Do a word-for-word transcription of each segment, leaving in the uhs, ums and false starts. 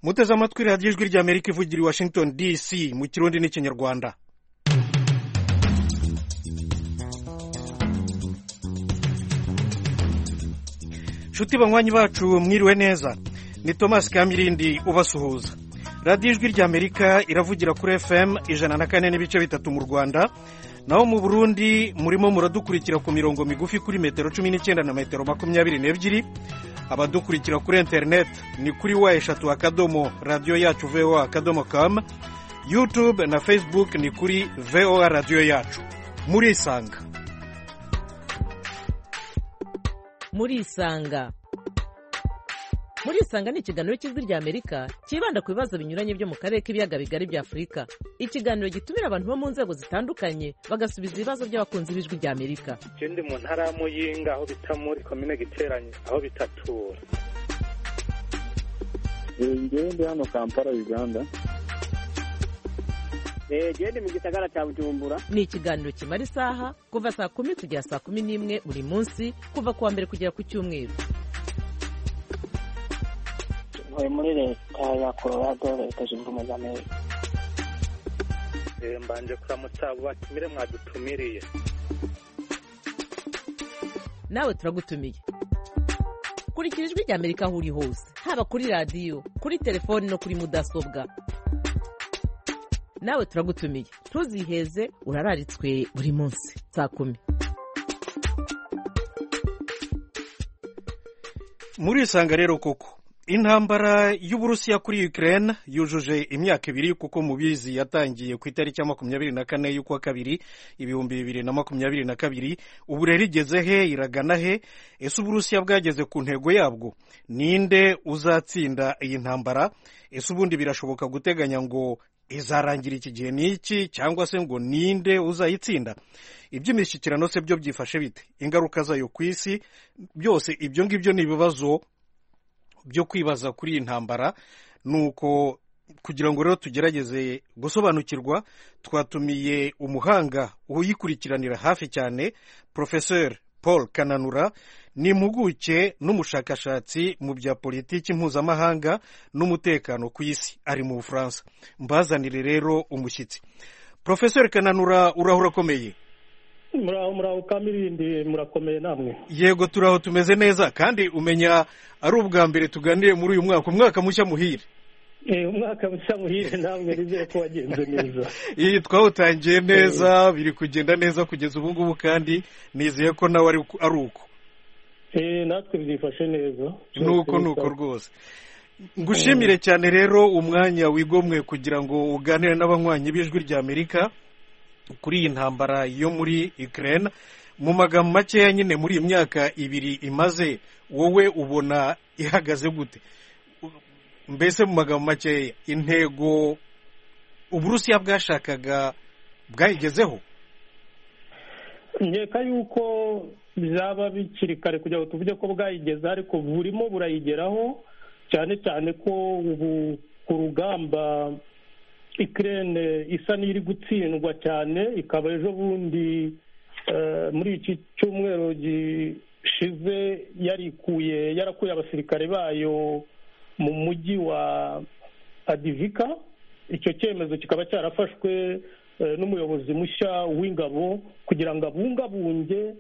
muteze amatwi radiyo ijwi ry'Amerika ivugira i Washington D C mu kirundi n'ikinyarwanda. Nshuti banywanyi bacu mwiriwe neza, ni Thomas Kamirindi ubasuhuza. Radiyo ijwi ry'Amerika iravugira kuri F M ijana na kane n'ibice bitatu mu Rwanda, naho mu Burundi murimo muradukurikira ku mirongo migufi kuri metero cumi n'icyenda na metero makumyabiri n'ebyiri. Abadukurikira kuri internet ni kuri wa eshatu akadomo radio yacu V O A akadomo com, YouTube na Facebook ni kuri V O A radio yacu. Muri isanga muri isanga muri isanga ni ikiganiro cy'ijwi ry'Amerika kibanda ku bibazo binyuranye byo mu karere k'ibiyaga bigari bya Afurika. Ikiganiro gitumira abantu bo mu nzego zitandukanye bagasubiza ibibazo by'abakunzi b'ijwi ry'Amerika. Ndi mu ntara ya Muyinga aho bita muri komine Giteranye aho bitatura. Ngewe ndi hano Kampala Uganda. Eh gende mu gisagara cya Bujumbura. Ni ikiganiro kimara isaha kuva saa kumi kugera saa kumi n'imwe buri munsi kuva kuwa mbere kugera ku cyumweru. Ntuye muri leta ya Colorado, leta zunze ubumwe za Amerika. Eh mbanje kuramutsa abo batumire mwadutumiriye. Nawe turagutumiye. Kurikira ijwi ry'Amerika aho uri hose, haba kuri radio, kuri telefoni no kuri mudasobwa. Nawe turagutumiye, ntuziheze, urararitswe buri munsi saa kumi. Muri isanga rero koko intambara y'Uburusiya kuri Ukraine yujuje imyaka ibiri, kuko mubizi yatangiye ku itariki ya makumyabiri na kane y'ukwa kabiri ibihumbi bibiri na makumyabiri na kabiri. Ubu rero igeze he, iragana he? Ese Uburusiya bwageze ku ntego yabwo? Ninde uzatsinda iyi ntambara? Ese ubundi birashoboka guteganya ngo izarangira iki gihe n'iki, cyangwa se ngo ninde uzayitsinda? Iby'imishyikirano se byo byifashe bite? Ingaruka zayo ku isi? Byose ibyo ngibyo ni ibibazo byo kwibaza kuri iyi ntambara. Nuko kugira ngo rero tugerageze gusobanukirwa, twatumiye umuhanga uyikurikiranira hafi cyane, Professeur Paul Kananura. Ni impuguke n'umushakashatsi mu bya politiki mpuzamahanga n'umutekano ku isi, ari mu Bufaransa. Mbazanire rero umushyitsi. Professeur Kananura, uraho urakomeye? Muraho muraho Kamirindi, murakomeye namwe? Yego turaho, tumeze neza, kandi umenya ari ubwa mbere tuganire muri uyu mwaka. Umwaka mushya muhire. Eh umwaka mushya muhire namwe, nizeye ko wagenze neza. Iyi twawutangiye neza, biri kugenda neza kugeza ubu ngubu, kandi nizeye ko nawe ari ari uko. Eh natwe bizifashe neza. Nuko nuko rwose. Ngushimire cyane rero umwanya wigomwe kugira ngo uganire n'abanywanyi b'ijwi ry'Amerika kuri iyi ntambara yo muri Ukraine. Mu magambo makeya nyine, muri iyi myaka ibiri imaze, wowe ubona ihagaze gute? Mbese mu magambo makeya, intego Uburusiya bwashakaga bwayigezeho? Nkeka yuko bizaba bikiri kare kugira ngo tuvuge ko bwayigeze, ariko burimo burayigeraho, cyane cyane ko ubu ku rugamba Ukraine isa n'iri gutsindwa cyane. Ikaba ejo bundi muri iki cyumweru gishize yarikuye yarakuye abasirikare bayo mu mujyi wa Adivika. Icyo cyemezo kikaba cyarafashwe n'umuyobozi mushya w'ingabo kugira ngo abungabunge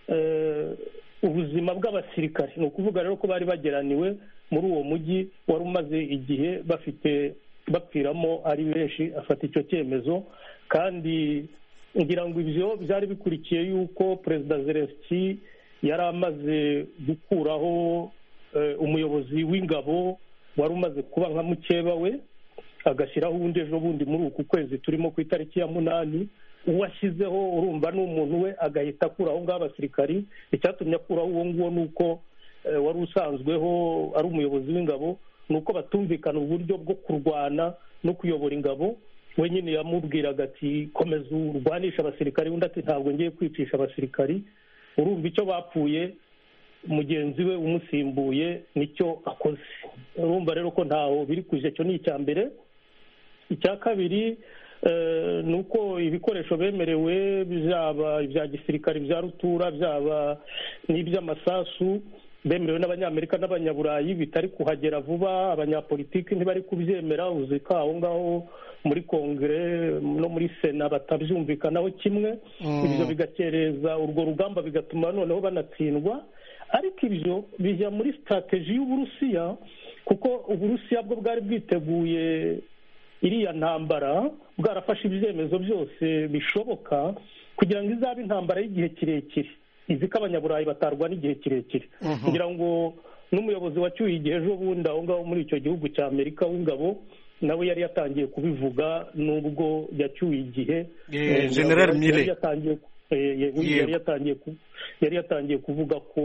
ubuzima bw'abasirikare. Ni ukuvuga rero ko bari bageraniwe muri uwo mujyi wari umaze igihe bafite bapfiramo ari benshi. Afata icyo cyemezo, kandi ngira ngo ibyo byari bikurikiye yuko Perezida Zelensky yari amaze gukuraho umuyobozi w'ingabo wari umaze kuba nka mukeba we, agashyiraho undi ejo bundi muri uku kwezi turimo ku itariki ya munani. Uwashyizeho urumva n'umuntu we agahita akuraho ngaho abasirikari. Icyatumye akuraho uwo nguwo ni uko wari usanzweho ari umuyobozi w'ingabo, ni uko batumvikana uburyo bwo kurwana no kuyobora ingabo. We nyine yamubwiraga ati komeza urwanisha abasirikari, undi ati ntabwo ngiye kwicisha abasirikari. Urumva icyo bapfuye, mugenzi we umusimbuye nicyo akoze. Urumva rero ko ntaho biri kuje. Cyo ni icya mbere. Icya kabiri ni uko ibikoresho bemerewe, byaba ibya gisirikari bya rutura, byaba n'iby'amasasu, bemerewe n'abanyamerika n'abanyaburayi bitari kuhagera vuba, abanyapolitiki ntibari kubyemera, uzi ko aho ngaho muri kongere no muri sena batabyumvikanaho kimwe, ibyo bigakereza urwo rugamba bigatuma noneho banatsindwa. Ariko ibyo bijya muri sitarateji y'Uburusiya, kuko Uburusiya bwo bwari bwiteguye iriya ntambara, bwarafashe ibyemezo byose bishoboka kugira ngo izabe intambara y'igihe kirekire, izi ko abanyaburayi batarwana igihe kirekire, kugira ngo n'umuyobozi wacyuye igihe ejo bundi aho ngaho muri icyo gihugu cya Amerika w'ingabo nawe yari yatangiye kubivuga, nubwo yacyuye igihe. General Mille yari yatangiye yari yatangiye kuvuga ko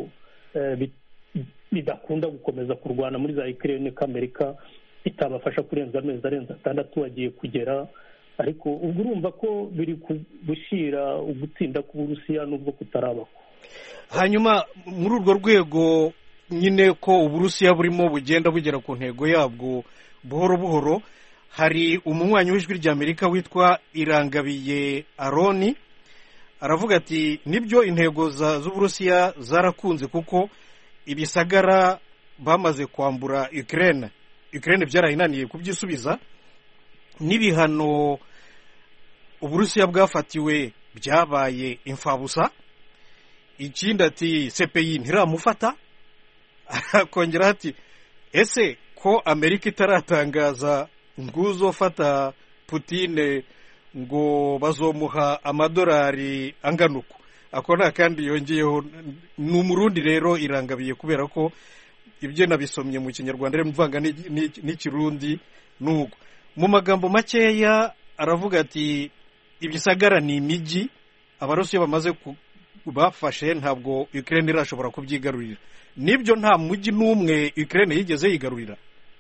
bidakunda gukomeza kurwana muri za Ukraine, ko Amerika itabafasha kurenza amezi arenze atandatu agiye kugera. Ariko ubwo urumva ko biri gushyira ugutsinda k'Uburusiya nubwo kutarabako. Hanyuma muri urwo rwego nyine ko Uburusiya burimo bugenda bugera ku ntego yabwo buhoro buhoro, hari umunywanyi w'ijwi ry'Amerika witwa Irangabiye Aroni, aravuga ati nibyo intego z'Uburusiya zarakunze kuko ibisagara bamaze kwambura Ukraine Ukraine byarayinaniye kubyisubiza, n'ibihano Uburusiya bwafatiwe byabaye imfabusa. Ikindi ati C P I ntiramufata. Akongera ati ese ko Amerika itaratangaza nguzofata Putin ngo bazomuha amadolari angana uko. Ako nta kandi yongeyeho ni umurundi rero Irangabiye, kubera ko ibyo nabisomye mu Kinyarwanda rero mvanga n'ikirundi nuko. Mu magambo makeya aravuga ati ibisagara ni imijyi Abarusiya bamaze bafashe, ntabwo Ukraine irashobora kubyigarurira. Nibyo nta mujyi n'umwe Ukraine yigeze yigarurira.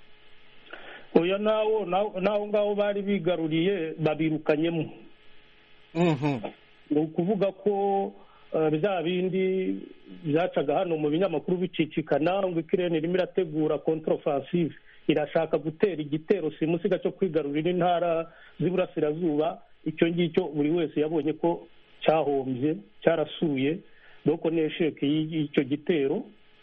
Oya, nawo nawo ngaho bari bigaruriye babirukanyemo. Mhm. Ni ukuvuga ko bya bindi byacaga hano mu binyamakuru bicicikana ngo Ukraine irimo irategura contre-offensive, irashaka gutera igitero simusiga cyo kwigarurira intara z'iburasirazuba. Icyo ngicyo buri wese yabonye ko cyahombye, cyarasuye doko nesheke y'icyo gitero.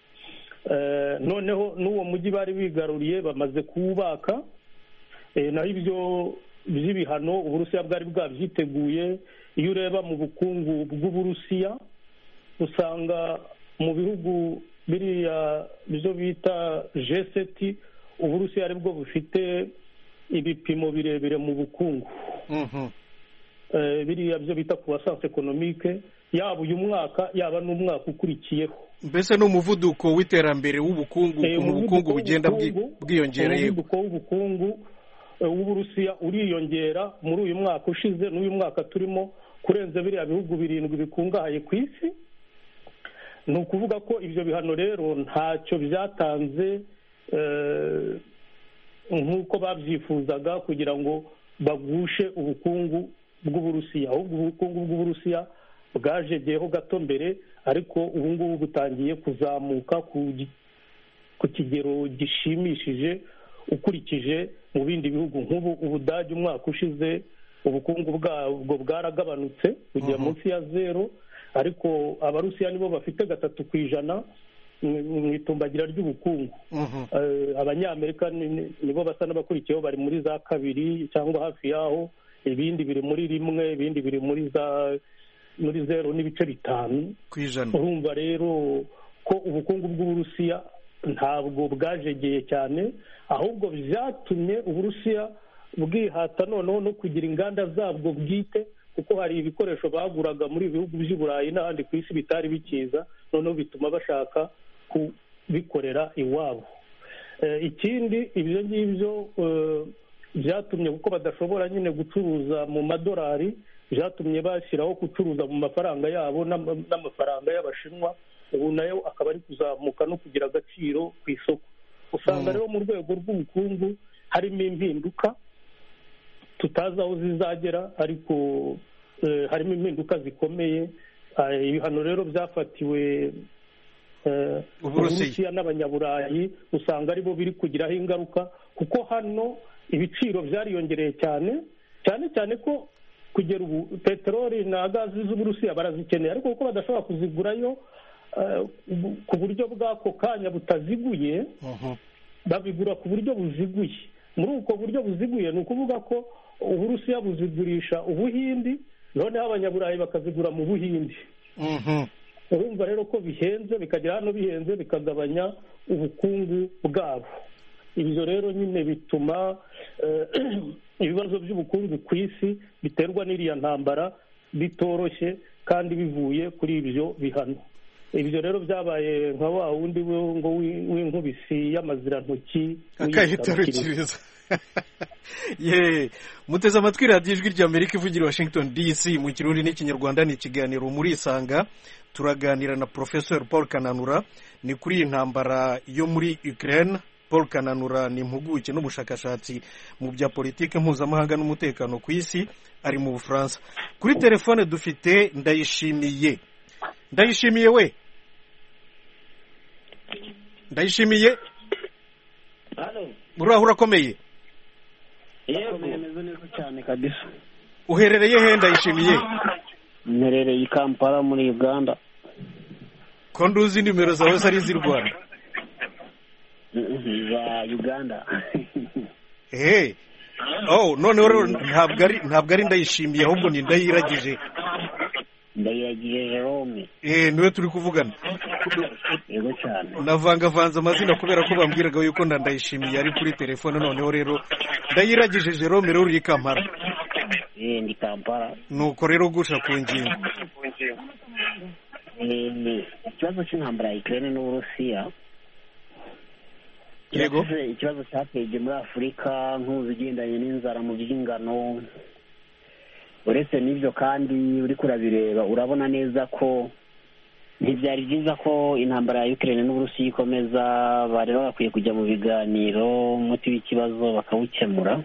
Noneho n'uwo mujyi bari bigaruriye bamaze kuwubaka, naho ibyo by'ibihano Uburusiya bwari bwabyiteguye. Iyo ureba mu bukungu bw'Uburusiya usanga mu bihugu biriya byo bita G seven Uburusiya aribwo bufite ibipimo birebire mu bukungu. Biriya byo bita croissance économique, yaba uyu mwaka yaba n'umwaka ukurikiyeho. Mbese n'umuvuduko w'iterambere w'ubukungu mu bukungu bugenda bwiyongereye. Umuvuduko w'ubukungu w'Uburusiya uriyongera muri uyu mwaka ushize n'uyu mwaka turimo kurenza biriya bihugu birindwi bikungahaye ku isi. Ni ukuvuga ko ibyo bihano rero ntacyo byatanze nk'uko babyifuzaga kugira ngo bagushe ubukungu bw'Uburusiya. Ahubwo ubukungu bw'Uburusiya bwajegeyeho gato mbere, ariko ubu ngubu butangiye kuzamuka ku kigero gishimishije ukurikije mu bindi bihugu. Nk'ubu Ubudage umwaka ushize ubukungu bwabwo bwaragabanutse kujya munsi ya zero, ariko Abarusiya nibo bafite gatatu ku ijana mu itumbagira ry'ubukungu. Abanyamerika nibo basa n'abakurikiyeho, bari muri za kabiri cyangwa hafi yaho, ibindi biri muri rimwe, ibindi biri muri za muri zero n'ibice bitanu ku ijana. Urumva rero ko ubukungu bw'Uburusiya ntabwo bwajegeye cyane, ahubwo byatumye Uburusiya bwihata noneho no kugira inganda zabwo bwite, kuko hari ibikoresho baguraga muri ibihugu by'i Burayi n'ahandi ku isi bitari bikiza, noneho bituma bashaka kubikorera iwabo. Ikindi ibyo ngibyo byatumye, kuko badashobora nyine gucuruza mu madolari, byatumye bashyiraho gucuruza mu mafaranga yabo n'amafaranga y'Abashinwa. Ubu nayo akaba ari kuzamuka no kugira agaciro ku isoko. Usanga rero mu rwego rw'ubukungu harimo impinduka tutazi aho zizagera, ariko harimo impinduka zikomeye. Ibihano rero byafatiwe Uburusiya n'abanyaburayi usanga aribo biri kugiraho ingaruka, kuko hano ibiciro byariyongereye cyane cyane cyane ko kugera ubu peteroli na gazi z'Uburusiya barazikeneye, ariko kuko badashobora kuzigurayo ku buryo bw'ako kanya butaziguye, babigura ku buryo buziguye. Muri ubwo buryo buziguye ni ukuvuga ko uburusiya buzigurisha ubuhindi, noneho abanyaburayi bakazigura mu buhindi. urumva rero ko bihenze, bikagera hano bihenze, bikagabanya ubukungu bwabo. Ibyo rero nyine bituma ibibazo by'ubukungu ku isi biterwa n'iriya ntambara bitoroshye kandi bivuye kuri ibyo bihano. Ibyo rero byabaye nka wa wundi ngo w'inkubisi y'amazirantoki akayitarukiriza. Ye muteze amatwi radiyo ijwi ry'Amerika ivugira Washington D C mu Kirundi n'Ikinyarwanda. Ni ikiganiro muri Isanga, turaganira na Professor Paul Kananura ni kuri iyi ntambara yo muri Ukraine. Paul Kananura ni impuguke n'umushakashatsi mu bya politiki mpuzamahanga n'umutekano ku isi, ari mu Bufaransa. Kuri telefone dufite Ndayishimiye. Ndayishimiye we Ndayishimiye, halo, uraho urakomeye? yego meze neza cyane kabisa. Uherereye he Ndayishimiye? Mherereye i Kampala muri Uganda. Ko nduzi nimero zawe zari z'i Rwanda? za Uganda. Eh, oh none rero ntabwo ari ntabwo ari Ndayishimiye ahubwo ni Ndayiragije. Ndayiragije Jerome. Eh, niwe turi kuvugana. Yego cyane. Navangavanze amazina kubera ko bambwiraga yuko Ndayishimiye ari kuri telefone, noneho rero Ndayiragije Jerome rero uri Kampala. Eh, ndi Kampala. Nuko rero gusha ku ngingo. Eh, ikibazo cy'intambara ya Ukraine n'Uburusiya. Yego. Ikibazo cyateje muri Afurika nk'uzigendanye n'inzara mu by'ingano. Uretse n'ibyo kandi uri kurabireba urabona neza ko ntibyari byiza ko intambara ya Ukraine n'Uburusiya ikomeza. Bari bakwiye kujya mu biganiro, umuti w'ikibazo bakawukemura,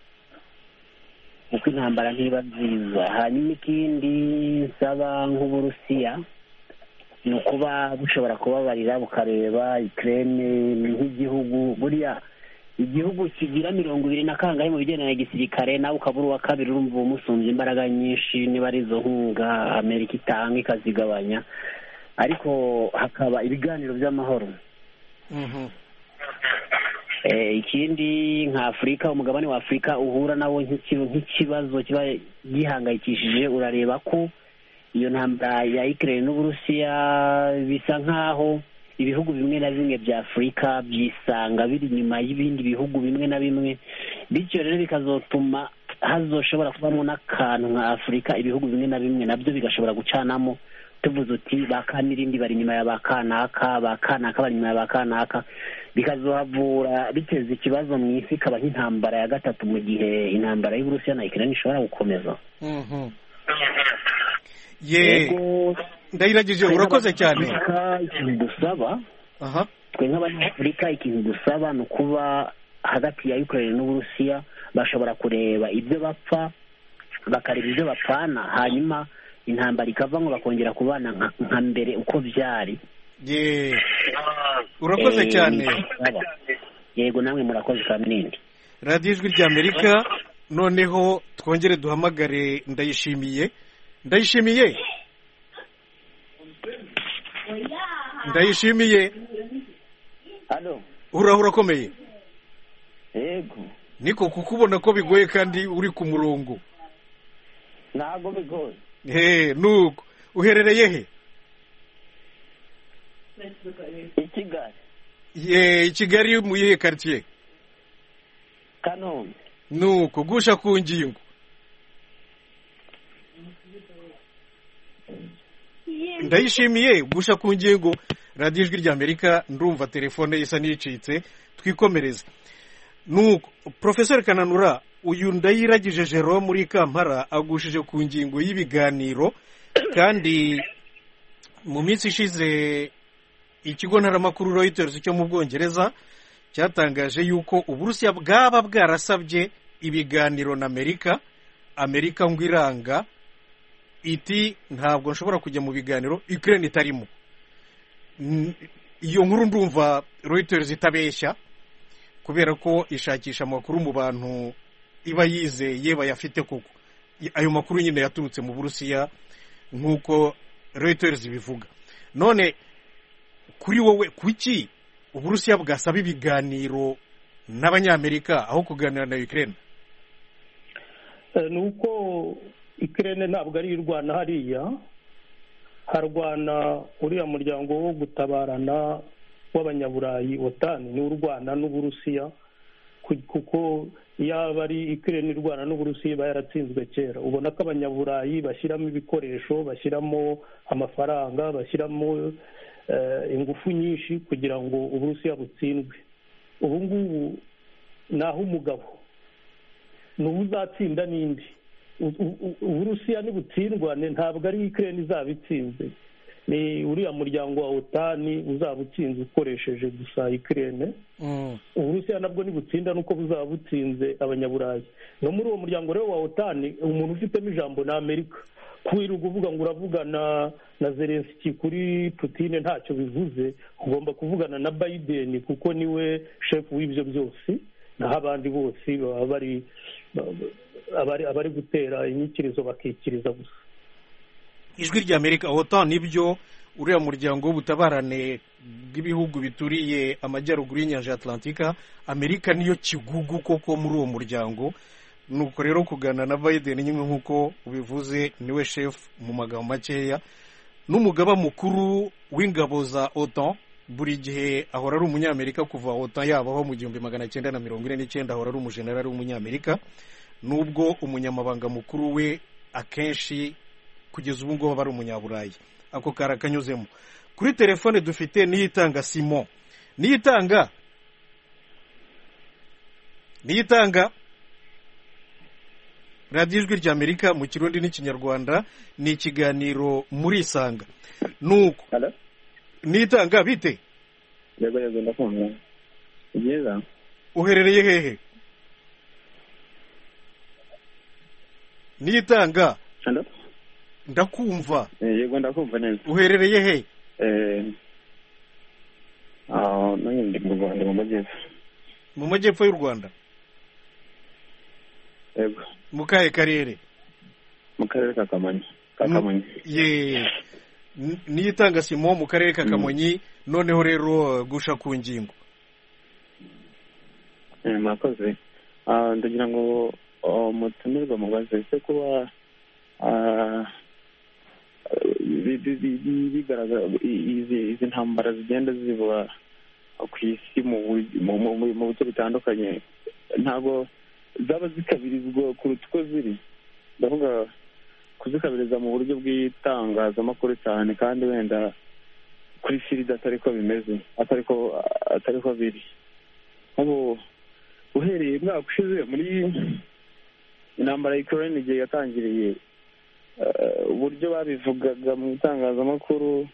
kuko intambara ntiba nziza. Hanyuma ikindi nsaba nk'Uburusiya ni ukuba bushobora kubabarira bukareba Ukraine nk'igihugu. Buriya igihugu kigira mirongo ibiri na kangahe mu bigendanye na gisirikare, nawe ukabura uwa kabiri, urumva umusumbya imbaraga nyinshi. Niba ari izo nkunga Amerika itanga ikazigabanya, ariko hakaba ibiganiro by'amahoro. Eh, ikindi nka Afurika, umugabane wa Afurika uhura nawo nk'ikibazo kiba gihangayikishije. Urareba ko iyo ntambara ya Ukraine n'Uburusiya bisa nkaho ibihugu bimwe na bimwe bya Afurika byisanga biri nyuma y'ibindi bihugu bimwe na bimwe, bityo rero bikazotuma hazoshobora kubamo n'akantu nka Afurika, ibihugu bimwe na bimwe nabyo bigashobora gucanamo, tuvuze uti bakanirindi bari nyuma ya bakanaka, bakanaka bari nyuma ya bakanaka, bikazohavura biteza ikibazo mu isi, ikaba nk'intambara ya gatatu mu gihe intambara y'Uburusiya na Ukraine ishobora gukomeza. Mhm. Ye Ndayiragije urakoze cyane. Ikintu dusaba, aha, twe nk'Abanyafurika ikintu dusaba ni ukuba hagati ya Ukraine n'Uburusiya bashobora kureba ibyo bapfa, bakareba ibyo bapfana, hanyuma intambara ikava ngo bakongera kubana nka mbere uko byari. Ye urakoze cyane. Yego namwe murakoze kaminindi. Radiyo ijwi ry'Amerika, noneho twongere duhamagare Ndayishimiye. Ndayishimiye Ndayishimiye Halo, uraho urakomeye? yego. Niko kukubona ko bigoye kandi uri ku murongo. Ntago bigoye. Eh, nuko uherereye he? I Kigali. Ye, Kigali mu yihe quartier? Kanombe. Nuko gusha ku ngingo. Ndayishimiye gusha ku ngingo. Radiyo ijwi ry'Amerika, ndumva telefone isa n'icitse, twikomereze. Nuko Professor Kananura, uyu Ndayiragije Jerome muri Kampala agushije ku ngingo y'ibiganiro, kandi mu minsi ishize ikigo ntaramakuru Reuters cyo mu Bwongereza cyatangaje yuko Uburusiya bwaba bwarasabye ibiganiro na Amerika, Amerika ngo iranga iti ntabwo nshobora kujya mu biganiro Ukraine itarimo. Iyo nkuru ndumva Reuters itabeshya, kubera ko ishakisha amakuru mu bantu iba yizeye bayafite, kuko ayo makuru nyine yaturutse mu Burusiya nk'uko Reuters bivuga. None kuri wowe kuki uburusiya bwasaba ibiganiro n'abanyamerika aho kuganira na Ukraine? ni uko Ukraine ntabwo ari irwana hariya, harwana uriya muryango wo gutabarana w'abanyaburayi otani ni urwana n'uburusiya, kuko yaba ari Ukraine irwana n'uburusiya iba yaratsinzwe kera. ubona ko abanyaburayi bashyiramo ibikoresho, bashyiramo amafaranga, bashyiramo ingufu nyinshi kugira ngo uburusiya butsindwe. ubu ngubu naho umugabo ni uzatsinda n'indi. uburusiya nibutsindwane ntabwo ari Ukraine izaba itsinze, ni uriya muryango wa otani uzaba utsinze ukoresheje gusa Ukraine. uburusiya nabwo nibutsinda nuko buzaba butsinze abanyaburayi. no muri uwo muryango rero wa otani umuntu ufitemo ijambo ni Amerika. kwirirwa uvuga ngo uravugana na Zelensky kuri Putin ntacyo bivuze, ugomba kuvugana na Biden kuko niwe shefu w'ibyo byose, naho abandi bose baba bari abari gutera inyikirizo bakikiriza gusa. ijwi rya Amerika, OTAN nibyo uriya muryango w'ubutabarane bw'ibihugu bituriye amajyaruguru y'inyanja ya Atlantika, Amerika niyo kigugu koko muri uwo muryango. nuko rero kuganira na Biden nyine nk'uko ubivuze niwe chef mu magambo makeya, n'umugaba mukuru w'ingabo za OTAN buri gihe ahora ari umunyamerika. kuva OTAN yabaho mu gihumbi magana cyenda na mirongo ine n'icyenda ahora ari umujenerali w'umunyamerika, nubwo umunyamabanga mukuru we akenshi kugeza ubu ngubu aba ari umunyaburayi. ako kara kanyuzemo. kuri telefone dufite Niyitanga Simon. Niyitanga Niyitanga radiyo ijwi rya Amerika mu Kirundi n'Ikinyarwanda, ni ikiganiro muri Isanga. nuko Niyitanga bite? yego yego ndakumva. Neza. uherereye hehe? Niyitanga. Hello? Ndakumva. Yego ndakumva neza. uherereye he? Eh ah nanjye ndi mu Rwanda mu majyepfo. mu majyepfo y'u Rwanda? Yego. mu kahe karere? mu karere ka Kamonyi. ka Kamonyi. Ye Niyitanga Simon mu karere ka Kamonyi. noneho rero gusha ku ngingo. Eh makoze. Ah ndagira ngo umutumirwa mubaze se kuba ah bigaragara izi ntambara zigenda ziba ku isi mu buryo bitandukanye, ntabwo zaba zikabirizwa kuruta uko ziri. ndavuga kuzikabiriza mu buryo bw'itangazamakuru cyane, kandi wenda kuri firida atari ko bimeze, atari ko atari ko biri. nk'ubu uhereye mwaka ushize muri intambara ya Ukraine igihe yatangiriye, uburyo babivugaga mu itangazamakuru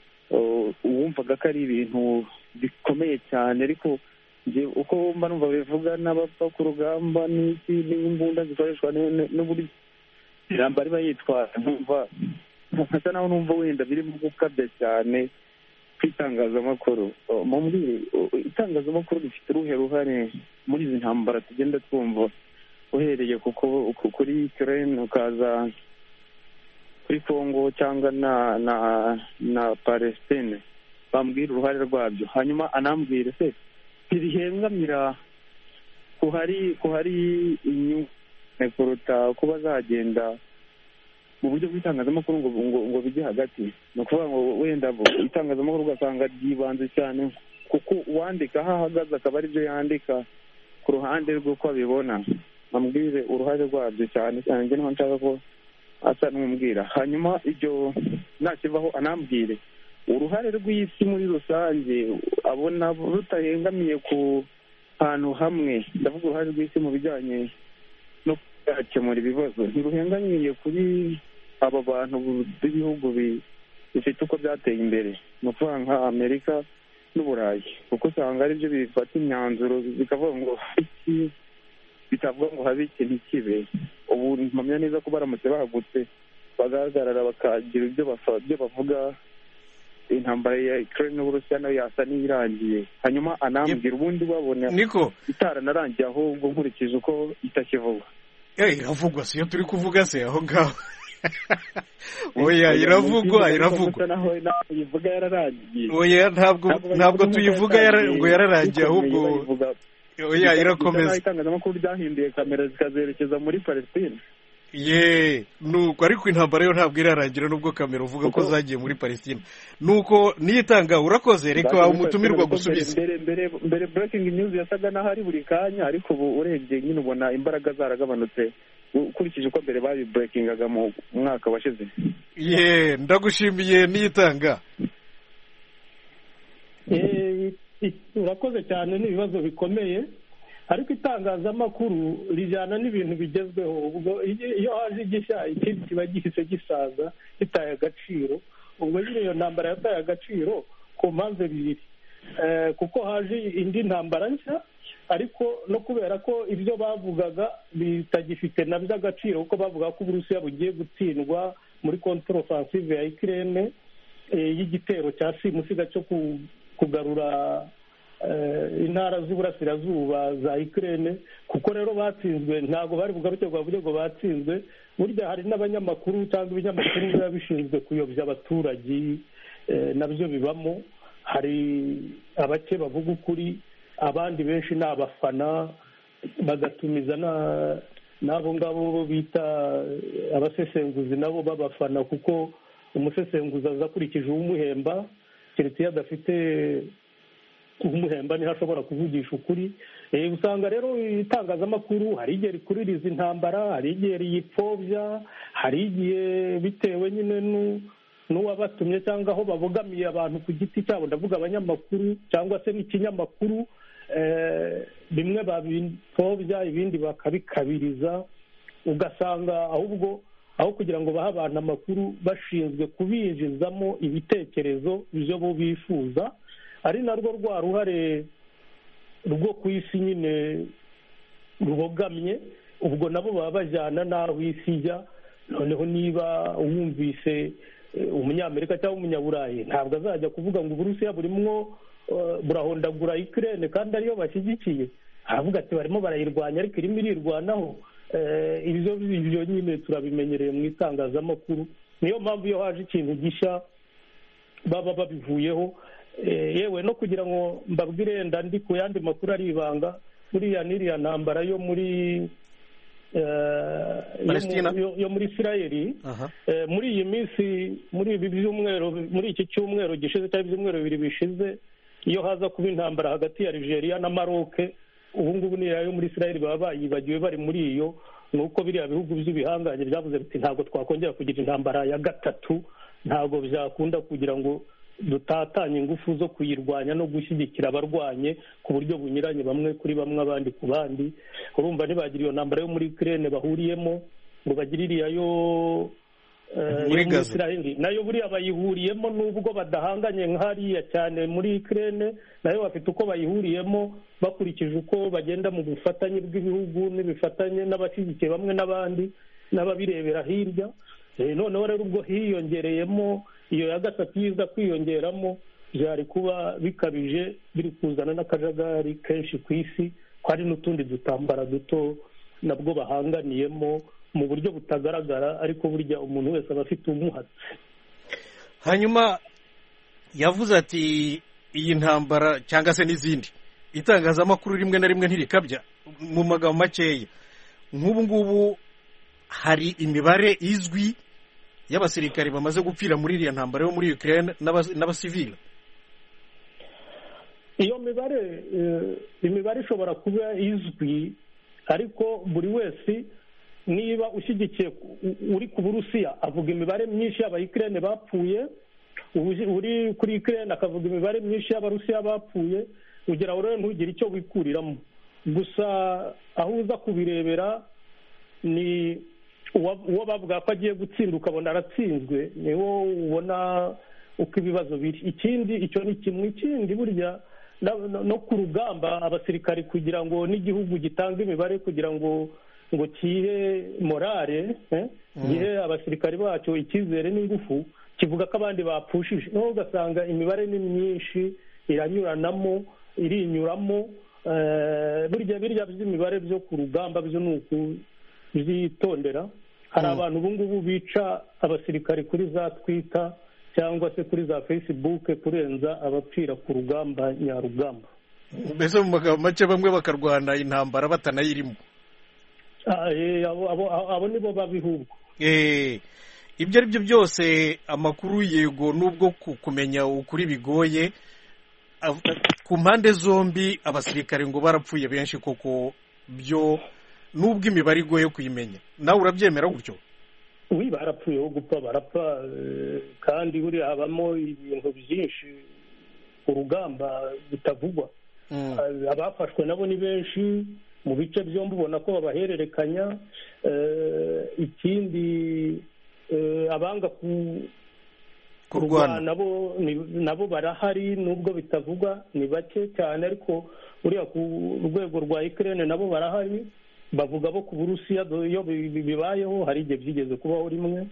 wumvaga ko ari ibintu bikomeye cyane, ariko uko mba numva bivuga n'abapfa ku rugamba n'iki n'imbunda zikoreshwa n'uburyo intambara iba yitwara, numva nkasa naho numva wenda birimo gukabya cyane ku itangazamakuru. mumbwire itangazamakuru rifite uruhe ruhare muri izi ntambara tugenda twumva, uhereye kuko kuri Ukraine ukaza kuri Congo cyangwa na na na Palestine, bambwira uruhare rwabyo. hanyuma anambwire se ntibihengamira kuhari kuhari inyungu kuruta kuba zagenda mu buryo bw'itangazamakuru ngo ngo ngo bijye hagati. ni ukuvuga ngo wenda itangazamakuru ugasanga ryibanze cyane kuko uwandika aho ahagaze akaba aribyo yandika ku ruhande rw'uko abibona. ambwire uruhare rwabyo cyane cyane, njye niho nshaka ko asa n'umbwira. hanyuma ibyo nakivaho anambwire uruhare rw'isi muri rusange abona rutahengamiye ku hantu hamwe. ndavuga uruhare rw'isi mu bijyanye no gukemura ibibazo, ntiruhengamiye kuri aba bantu b'ibihugu bifite uko byateye imbere, ni ukuvuga nka Amerika n'Uburayi, kuko usanga aribyo bifata imyanzuro bikavuga ngo iki bitavuga ngo habe ikintu kibe. ubu mpamya neza ko baramutse bahagutse bagahagarara bakagira ibyo bavuga, intambara ya Ukraine n'Uburusiya nayo yasa n'irangiye. hanyuma anambwira ubundi babona itaranarangiye ahubwo nkurikije uko itakivugwa. Eh iravugwa, siyo turi kuvuga se aho ngaho. oya iravugwa iravugwa naho ivuga yararangiye oya ntabwo ntabwo tuyivuga ngo yararangiye ahubwo oya irakomeza itangazamakuru ryahinduye kamera zikazerekeza muri Palestine ye nuko ariko intambara yo ntabwo irarangira nubwo kamera uvuga ko zagiye muri Palestine nuko niyitanga urakoze reka umutumirwa gusubiza mbere mbere mbere breaking news yasaga naho ari buri kanya ariko ubu urebye nyine ubona imbaraga zaragabanutse ukurikije uko mbere babi breakingaga mu mwaka washize ye ndagushimiye niyitanga eh urakoze cyane n'ibibazo bikomeye ariko itangazamakuru rijyana n'ibintu bigezweho ubwo iyo haje igishya ikindi kiba gihise gisaza gitaye agaciro ubwo nyine iyo ntambara yataye agaciro ku mpamvu ebyiri kuko haje indi ntambara nshya ariko no kubera ko ibyo bavugaga bitagifite na by'agaciro kuko bavuga ko Uburusiya bugiye gutsindwa muri contre offensive ya Ukraine y'igitero cya simusiga cyo kugarura intara z'uburasirazuba za Ukraine kuko rero batsinzwe ntabwo bari bugaruke ngo bavuge ngo batsinzwe burya hari n'abanyamakuru cyangwa ibinyamakuru biba bishinzwe kuyobya abaturage nabyo bibamo hari abake bavuga ukuri abandi benshi ni abafana bagatumiza n'abo ngabo bita abasesenguzi nabo b'abafana kuko umusesenguzi aza akurikije uwumuhemba keretse iyo adafite umuhemba niho ashobora kuvugisha ukuri usanga rero itangazamakuru hari igihe rikuririza intambara hari igihe riyipfobya hari igihe bitewe nyine n'uwabatumye cyangwa aho babogamiye abantu ku giti cyabo ndavuga abanyamakuru cyangwa se n'ikinyamakuru bimwe babipfobya ibindi bakabikabiriza ugasanga ahubwo aho kugira ngo bahe abantu amakuru bashinzwe kubinjizamo ibitekerezo byo bo bifuza ari narwo rwa ruhare rwo ku isi nyine rubogamye ubwo nabo baba bajyana n'aho isi ijya noneho niba wumvise umunyamerika cyangwa umunyaburayi ntabwo azajya kuvuga ngo Uburusiya burimwo burahondagura Ukraine kandi ariyo bashyigikiye aravuga ati barimo barayirwanya ariko irimo irirwanaho ibyo ibyo nyine turabimenyereye mu itangazamakuru niyo mpamvu iyo haje ikintu gishya baba babivuyeho yewe no kugira ngo mbabwire ndi ku yandi makuru ari ibanga buriya n'iriya ntambara yo muri yo muri Isirayeli muri iyi minsi muri ibi byumweru muri iki cyumweru gishize cyangwa ibyumweru bibiri bishize iyo haza kuba intambara hagati ya Algeria na Maroc ubu ngubu niyo yo muri Isirayeli baba bayibagiwe bari muri iyo nuko biriya bihugu by'ibihanganye byavuze biti ntabwo twakongera kugira intambara ya gatatu ntabwo byakunda kugira ngo dutatanye ingufu zo kuyirwanya no gushyigikira abarwanye ku buryo bunyuranye bamwe kuri bamwe abandi ku bandi urumva ntibagira iyo ntambara yo muri Ukraine bahuriyemo ngo bagire iriya yo muri Isirayeli nayo buriya bayihuriyemo nubwo badahanganye nk'hariya cyane muri Ukraine nayo bafite uko bayihuriyemo bakurikije uko bagenda mu bufatanye bw'ibihugu n'ibifatanye n'abashyigikiye bamwe n'abandi n'ababirebera hirya noneho rero ubwo hiyongereyemo iyo ya gatatu yiza kwiyongeramo byari kuba bikabije biri kuzana n'akajagari kenshi ku isi ko hari n'utundi dutambara duto nabwo bahanganiyemo mu buryo butagaragara ariko burya umuntu wese aba afite umuhatse hanyuma yavuze ati iyi ntambara cyangwa se n'izindi itangazamakuru rimwe na rimwe ntirikabya mu magambo makeya nk'ubu ngubu hari imibare izwi y'abasirikare bamaze gupfira muri iriya ntambara yo muri Ukraine n'abasivile iyo mibare imibare ishobora kuba izwi ariko buri wese niba ushyigikiye uri ku Burusiya avuga imibare myinshi y'Abayukraine bapfuye uri kuri Ukraine akavuga imibare myinshi y'Abarusiya bapfuye ugera rero ntugire icyo wikuriramo gusa aho uza kubirebera ni uwo bavuga ko agiye gutsinda ukabona aratsinzwe niwo ubona uko ibibazo biri ikindi icyo ni kimwe ikindi burya no ku rugamba abasirikari kugira ngo n'igihugu gitanga imibare kugira ngo ngo kihe morale gihe abasirikari bacyo icyizere n'ingufu kivuga ko abandi bapfushije noneho ugasanga imibare ni myinshi iranyuranamo irinyuramo burya birya by'imibare byo ku rugamba byo ni ukubyitondera hari abantu ubu ngubu bica abasirikari kuri za twita cyangwa se kuri za facebook kurenza abapfira ku rugamba nyarugamba. mbese mu magambo make bamwe bakarwana intambara batanayirimo. abo nibo babihubwo. ibyo ari byo byose amakuru yego nubwo kumenya ukuri bigoye ku mpande zombi abasirikare ngo barapfuye benshi koko byo nubwo imibare igoye kuyimenya nawe urabyemera gutyo? wi barapfuye ho gupfa barapfa kandi buriya habamo ibintu byinshi urugamba bitavugwa. abafashwe nabo ni benshi mu bice byombi ubona ko babahererekanya. ikindi abanga kurwana nabo nabo barahari nubwo bitavugwa ni bake cyane ariko uriya ku rwego rwa Ukraine nabo barahari bavuga bo ku Burusiya iyo bibayeho hari igihe byigeze kubaho rimwe.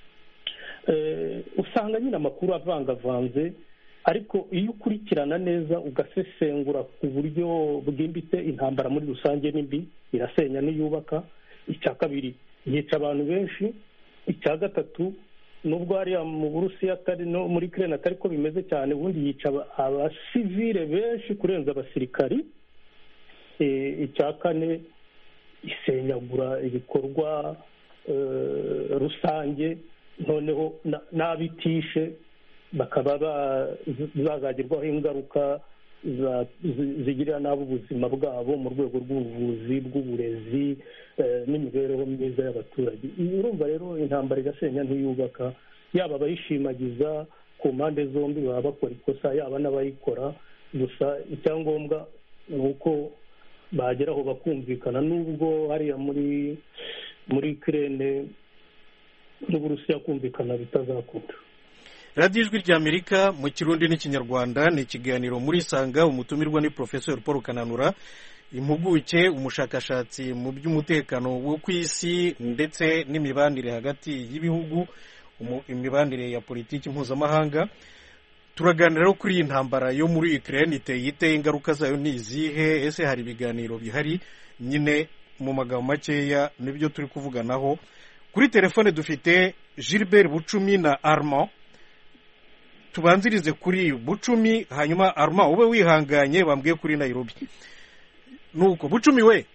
usanga nyine amakuru avangavanze ariko iyo ukurikirana neza ugasesengura ku buryo bwimbitse intambara muri rusange nimbi irasenya n'iyubaka. icya kabiri yica abantu benshi. icya gatatu nubwo hariya mu Burusiya atari no muri Ukraine atari ko bimeze cyane ubundi yica abasivile benshi kurenza abasirikari. icya kane isenyagura ibikorwa rusange noneho n'abitishe bakaba bazagirwaho ingaruka zigirira nabi ubuzima bwabo mu rwego rw'ubuvuzi bw'uburezi n'imibereho myiza y'abaturage. urumva rero intambara igasenya ntiyubaka yaba abayishimagiza ku mpande zombi baba bakora ikosa yaba n'abayikora. gusa icyangombwa ni uko bageraho bakumvikana nubwo hariya muri muri Ukraine n'Uburusiya kumvikana bitazakunda. radiyo ijwi ry'Amerika mu Kirundi n'Ikinyarwanda ni ikiganiro muri Sanga. umutumirwa ni Professor Paul Kananura, impuguke umushakashatsi mu by'umutekano wo ku isi ndetse n'imibanire hagati y'ibihugu, imibanire ya politiki mpuzamahanga. turaganira kuri iyi ntambara yo muri Ukraine iteye ite, ingaruka zayo ni izihe, ese hari ibiganiro bihari? nyine mu magambo makeya nibyo turi kuvuganaho. kuri telefone dufite Gilbert Bucumi na Armand. tubanzirize kuri Bucumi hanyuma Armand ube wihanganye bambwiye kuri Nairobi. nuko Bucumi we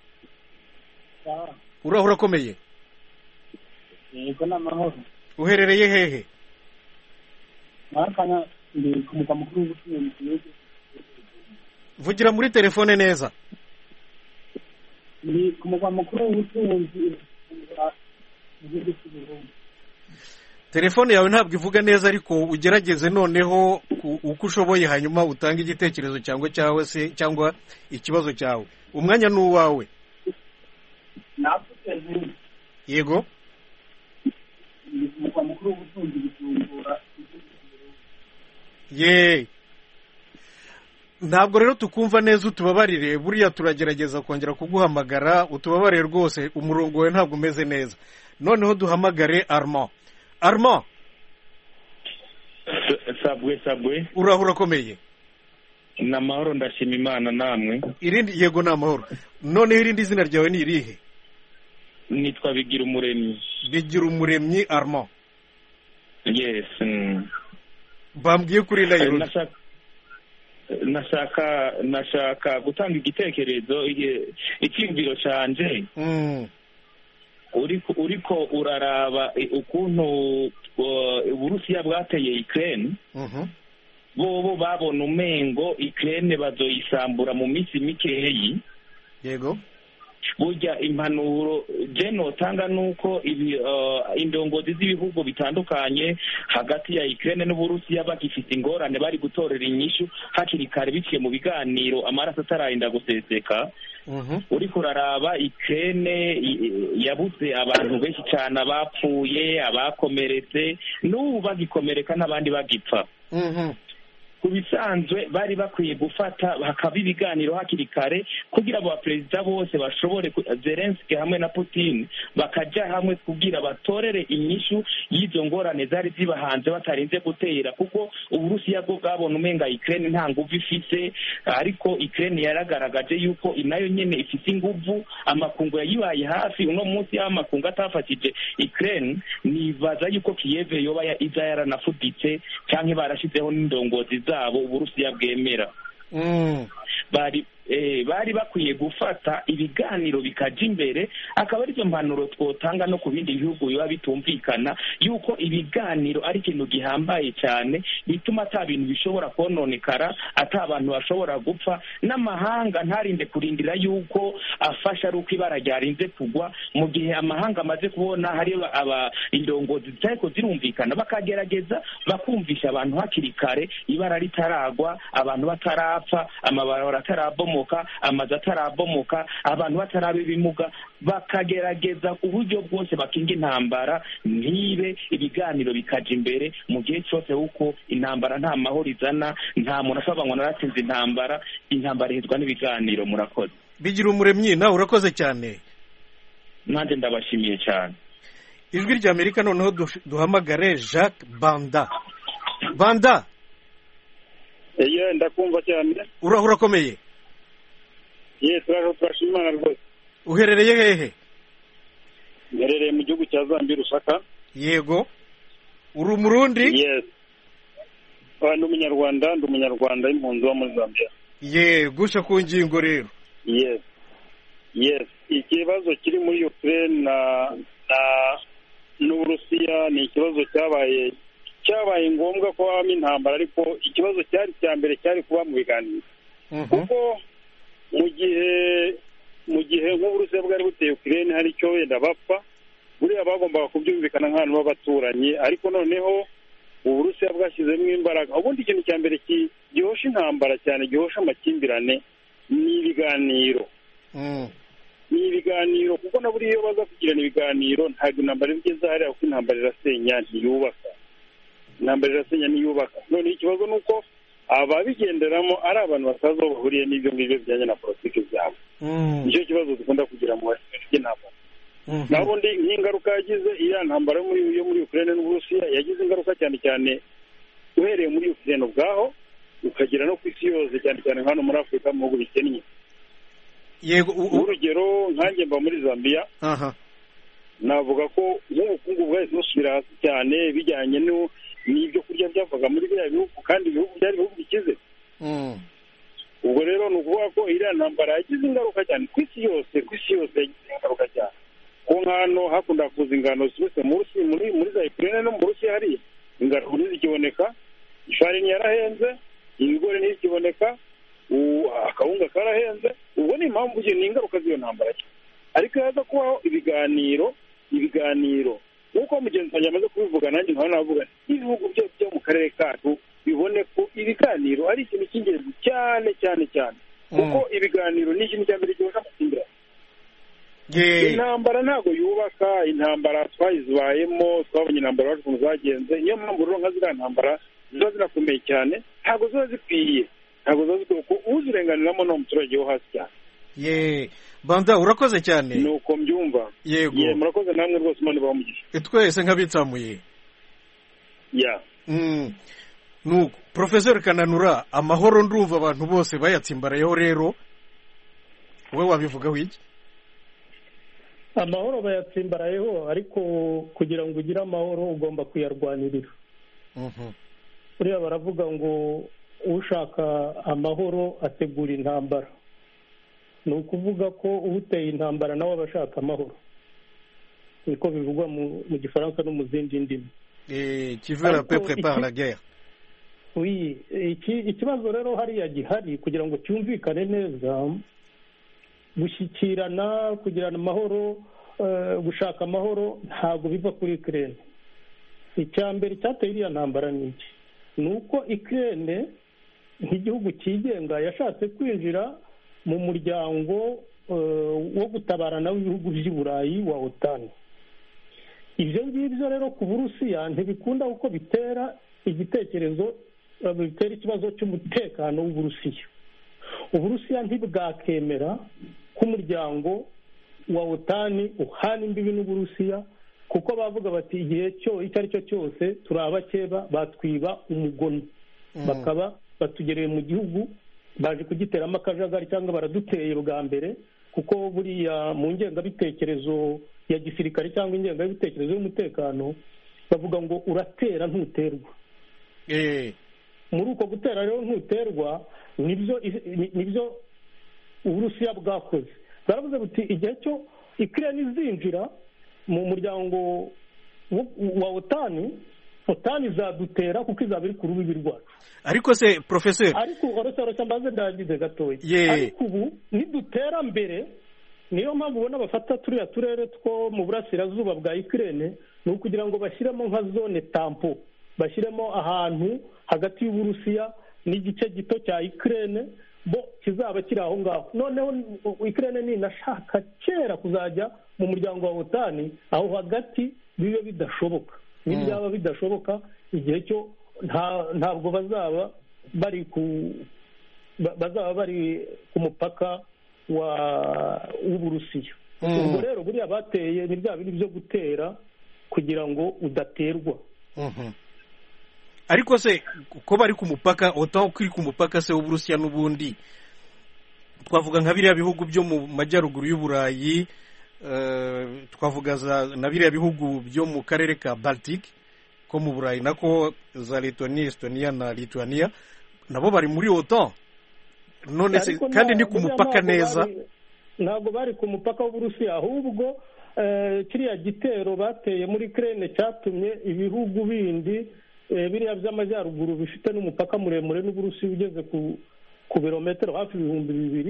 uraho urakomeye? yego n'amahoro. uherereye hehe? mwakanya ndi ku mugwa mukuru w'ubucuruzi mu gihugu. vugira muri telefone neza. ndi ku mugwa mukuru w'ubucuruzi mu gihugu cy'u Burundi. telefone yawe ntabwo ivuga neza ariko ugerageze noneho uko ushoboye hanyuma utange igitekerezo cyangwa cyawe se cyangwa ikibazo cyawe. umwanya ni uwawe. yego. ndi ku mugwa mukuru w'ubucuruzi Bujumbura. ye ntabwo rero tukumva neza, utubabarire. buriya turagerageza kongera kuguhamagara, utubabarire rwose, umurongo wawe ntabwo umeze neza. noneho duhamagare Armand. Armand sabwe sabwe uraho urakomeye? n'amahoro ndashima Imana namwe. irindi yego ni amahoro. noneho irindi zina ryawe ni irihe? nitwa Bigira Umuremyi. Bigira Umuremyi Armand. yes. bambwiye kuri Nairobi. nashaka nashaka gutanga igitekerezo icyumviro canje. mm. uriko uriko uraraba ukuntu Uburusiya bwateye Ukraine. mhm bobo babona umengo Ukraine bazoyisambura mu minsi mikeyi. yego. burya impanuro je notanga nuko ibi indongozi z'ibihugu bitandukanye hagati ya Ukraine n'Uburusiya bagifite ingorane bari gutorera inyishu hakiri kare biciye mu biganiro amaraso atararinda guseseka. mhm uri kuraraba Ukraine yabuze abantu benshi cyane, abapfuye abakomeretse n'ubu bagikomereka n'abandi bagipfa. mhm ku bisanzwe bari bakwiye gufata hakaba ibiganiro hakiri kare kugira abo baperezida bose bashobore Zelensky hamwe na Putin bakajya hamwe kugira batorere inyishu y'izo ngorane zari zibahanze batarinze gutera, kuko uburusiya bwo bwabona umenga Ukraine nta nguvu ifise, ariko Ukraine yaragaragaje yuko inayo nyene ifite inguvu. Amakungu yayibaye hafi, uno munsi y'amakungu atafatije Ukraine nibaza yuko Kiev yoba ya iza yaranafuditse canke barashizeho n'indongozi zabo uburusiya bwemera. mm. bari eh, bari bakwiye gufata ibiganiro bikaja imbere, akaba arizo mpanuro twotanga no ku bindi bihugu biba bitumvikana yuko ibiganiro ari ikintu gihambaye cyane, bituma ata bintu bishobora kononekara, ata abantu bashobora gupfa, n'amahanga ntarinde kurindira yuko afasha ari uko ibara ryarinze kugwa. Mu gihe amahanga amaze kubona hari aba indongozi zitariko zirumvikana, bakagerageza bakumvisha abantu hakiri kare, ibara ritaragwa, abantu batarapfa, amabarabara atarabomoka, amazu atarabomoka, abantu bataraba ibimuga, bakagerageza uburyo bwose bakinga intambara ntibe, ibiganiro bikaja imbere mu gihe cyose, kuko intambara nta mahoro izana, nta muntu ashobora ngo naratsinze intambara, intambara ihezwa n'ibiganiro. Murakoze. Bigira Umuremyi, nawe urakoze cyane. nanjye ndabashimiye cyane. Ijwi ry'Amerika noneho duhamagare Jacques Banda. Banda, Iyo ndakumva cyane. uraho urakomeye? Ye turaho turashimana rwose. Uherereye hehe? Ngerereye mu gihugu cya Zambia Lusaka. Yego. Uri Umurundi? Yes. Ndi umunyarwanda, ndi umunyarwanda impunzi wo muri Zambia. Ye, gusha ku ngingo rero. Yes. Yes. Ikibazo kiri muri Ukraine na na n'Uburusiya ni ikibazo cyabaye cyabaye ngombwa ko habamo intambara, ariko ikibazo cyari cya mbere cyari kuba mu biganiro. Kuko mu gihe mu gihe nk'Uburusiya bwari buteye Ukraine hari icyo wenda bapfa, buriya bagombaga kubyumvikana nk'abantu b'abaturanyi, ariko noneho Uburusiya bwashyizemo imbaraga. Ubundi ikintu cya mbere gihosha intambara cyane, gihosha amakimbirane, ni ibiganiro. Ni ibiganiro, kuko na buriya iyo baza kugirana ibiganiro ntabwo intambara igeze hariya, kuko intambara irasenya ntiyubaka. Intambara irasenya ntiyubaka. None ikibazo ni uko ababigenderamo ari abantu batazi aho bahuriye n'ibyo ngibyo bijyanye na politiki zabo. Nicyo kibazo dukunda kugira mu bintu by'intambara. Nabundi nk'ingaruka yagize iriya ntambara yo muri Ukraine n'Uburusiya, yagize ingaruka cyane cyane uhereye muri Ukraine ubwaho ukagera no ku isi yose, cyane cyane hano muri Afurika mu bihugu bikennye. Yego, urugero nkanjye mba muri Zambia. Aha. Navuga ko nk'ubukungu bwahise busubira hasi cyane, bijyanye n'ibyo kurya byavaga muri biriya bihugu, kandi ibihugu byari ibihugu bikize. Ubwo rero ni ukuvuga ko iriya ntambara yagize ingaruka cyane ku isi yose, ku isi yose yagize ingaruka cyane. Ko nk'hano hakunda kuza ingano zose muri muri za Ukraine no mu Burusiya hariya ingano ntizikiboneka, ifarini yarahenze, ibigori ntizikiboneka, akawunga karahenze. Ubwo ni impamvu ni ingaruka z'iyo ntambara. Ariko haza kubaho ibiganiro, ibiganiro nk'uko mugenzi wanjye amaze kubivuga, nanjye nkaba navuga ibihugu byose byo mu karere kacu bibone ko ibiganiro ari ikintu cy'ingenzi cyane cyane cyane, kuko ibiganiro ni ikintu cya mbere gihosha amakimbirane. Intambara ntabwo yubaka, intambara twayizibayemo, twabonye intambara wacu ukuntu zagenze. Niyo mpamvu rero nka ziriya ntambara ziba zirakomeye cyane, ntabwo ziba zikwiye, ntabwo ziba zikwiye, kuko uzirenganiramo ni umuturage wo hasi cyane. Ye, Banda urakoze cyane. Nuko mbyumva. Yego. Ye, murakoze namwe rwose, Imana ibamugishe. Twese nk'abitsamuye. Ya. Mm. Nuko Professor Kananura, amahoro ndumva abantu bose bayatsimbarayeho rero. Wowe wabivugaho iki? Amahoro bayatsimbarayeho, ariko kugira ngo ugire amahoro ugomba kuyarwanirira. Mhm. Buriya baravuga ngo ushaka amahoro ategura intambara. Ni ukuvuga ko uteye intambara nawe aba ashaka amahoro. Niko bivugwa mu Gifaransa no mu zindi ndimi. Eh, qui veut la paix prépare la guerre. Oui, iki ikibazo rero hariya gihari kugira ngo cyumvikane neza, gushyikirana, kugirana amahoro, gushaka amahoro ntabwo biva kuri Ukraine. Icya mbere cyateye iriya ntambara ni iki? Ni uko Ukraine nk'igihugu cyigenga yashatse kwinjira mu muryango wo gutabarana w'ibihugu by'i Burayi wa OTAN. Ibyo ngibyo rero ku Burusiya ntibikunda uko bitera igitekerezo bitera ikibazo cy'umutekano w'uburusiya. uburusiya ntibwakemera ko umuryango wa otani uhana imbibi n'uburusiya, kuko bavuga bati igihe cyo icyo ari cyo cyose turi abakeba batwiba umugono, bakaba batugereye mu gihugu baje kugiteramo akajagari cyangwa baraduteye bwa mbere, kuko buriya mu ngengabitekerezo ya gisirikare cyangwa ingengabitekerezo y'umutekano bavuga ngo uratera ntuterwa. muri uko gutera rero ntuterwa nibyo nibyo uburusiya bwakoze. baravuze buti igihe cyo Ukraine izinjira mu muryango wa otani otani izadutera kuko izaba iri ku rubibi rwacu. ariko se professeur, ariko oroshya mbaze ndagize gatoya, ariko ubu nidutera mbere, niyo mpamvu ubona bafata turiya turere two mu burasirazuba bwa Ukraine, ni ukugira ngo bashyiremo nka zone tampo, bashyiremo ahantu hagati y'uburusiya n'igice gito cya Ukraine bo kizaba kiri aho ngaho. noneho Ukraine ninashaka kera kuzajya mu muryango wa otani, aho hagati bibe bidashoboka. nibyaba bidashoboka igihe cyo ntabwo bazaba bari ku bazaba bari ku mupaka w'uburusiya. ubwo rero buriya bateye ni bya bindi byo gutera kugira ngo udaterwa. ariko se ko bari ku mupaka, otaho kuri ku mupaka se w'uburusiya n'ubundi, twavuga nka biriya bihugu byo mu majyaruguru y'uburayi, twavuga na biriya bihugu byo mu karere ka Baltic ko mu burayi, nako za Letonia, Estonia na Lithuania, nabo bari muri otan. none se kandi ni ku mupaka neza. ntabwo bari ku mupaka w'uburusiya, ahubwo kiriya gitero bateye muri Ukraine cyatumye ibihugu bindi biriya by'amajyaruguru bifite n'umupaka muremure n'uburusiya ugeze ku ku birometero hafi ibihumbi bibiri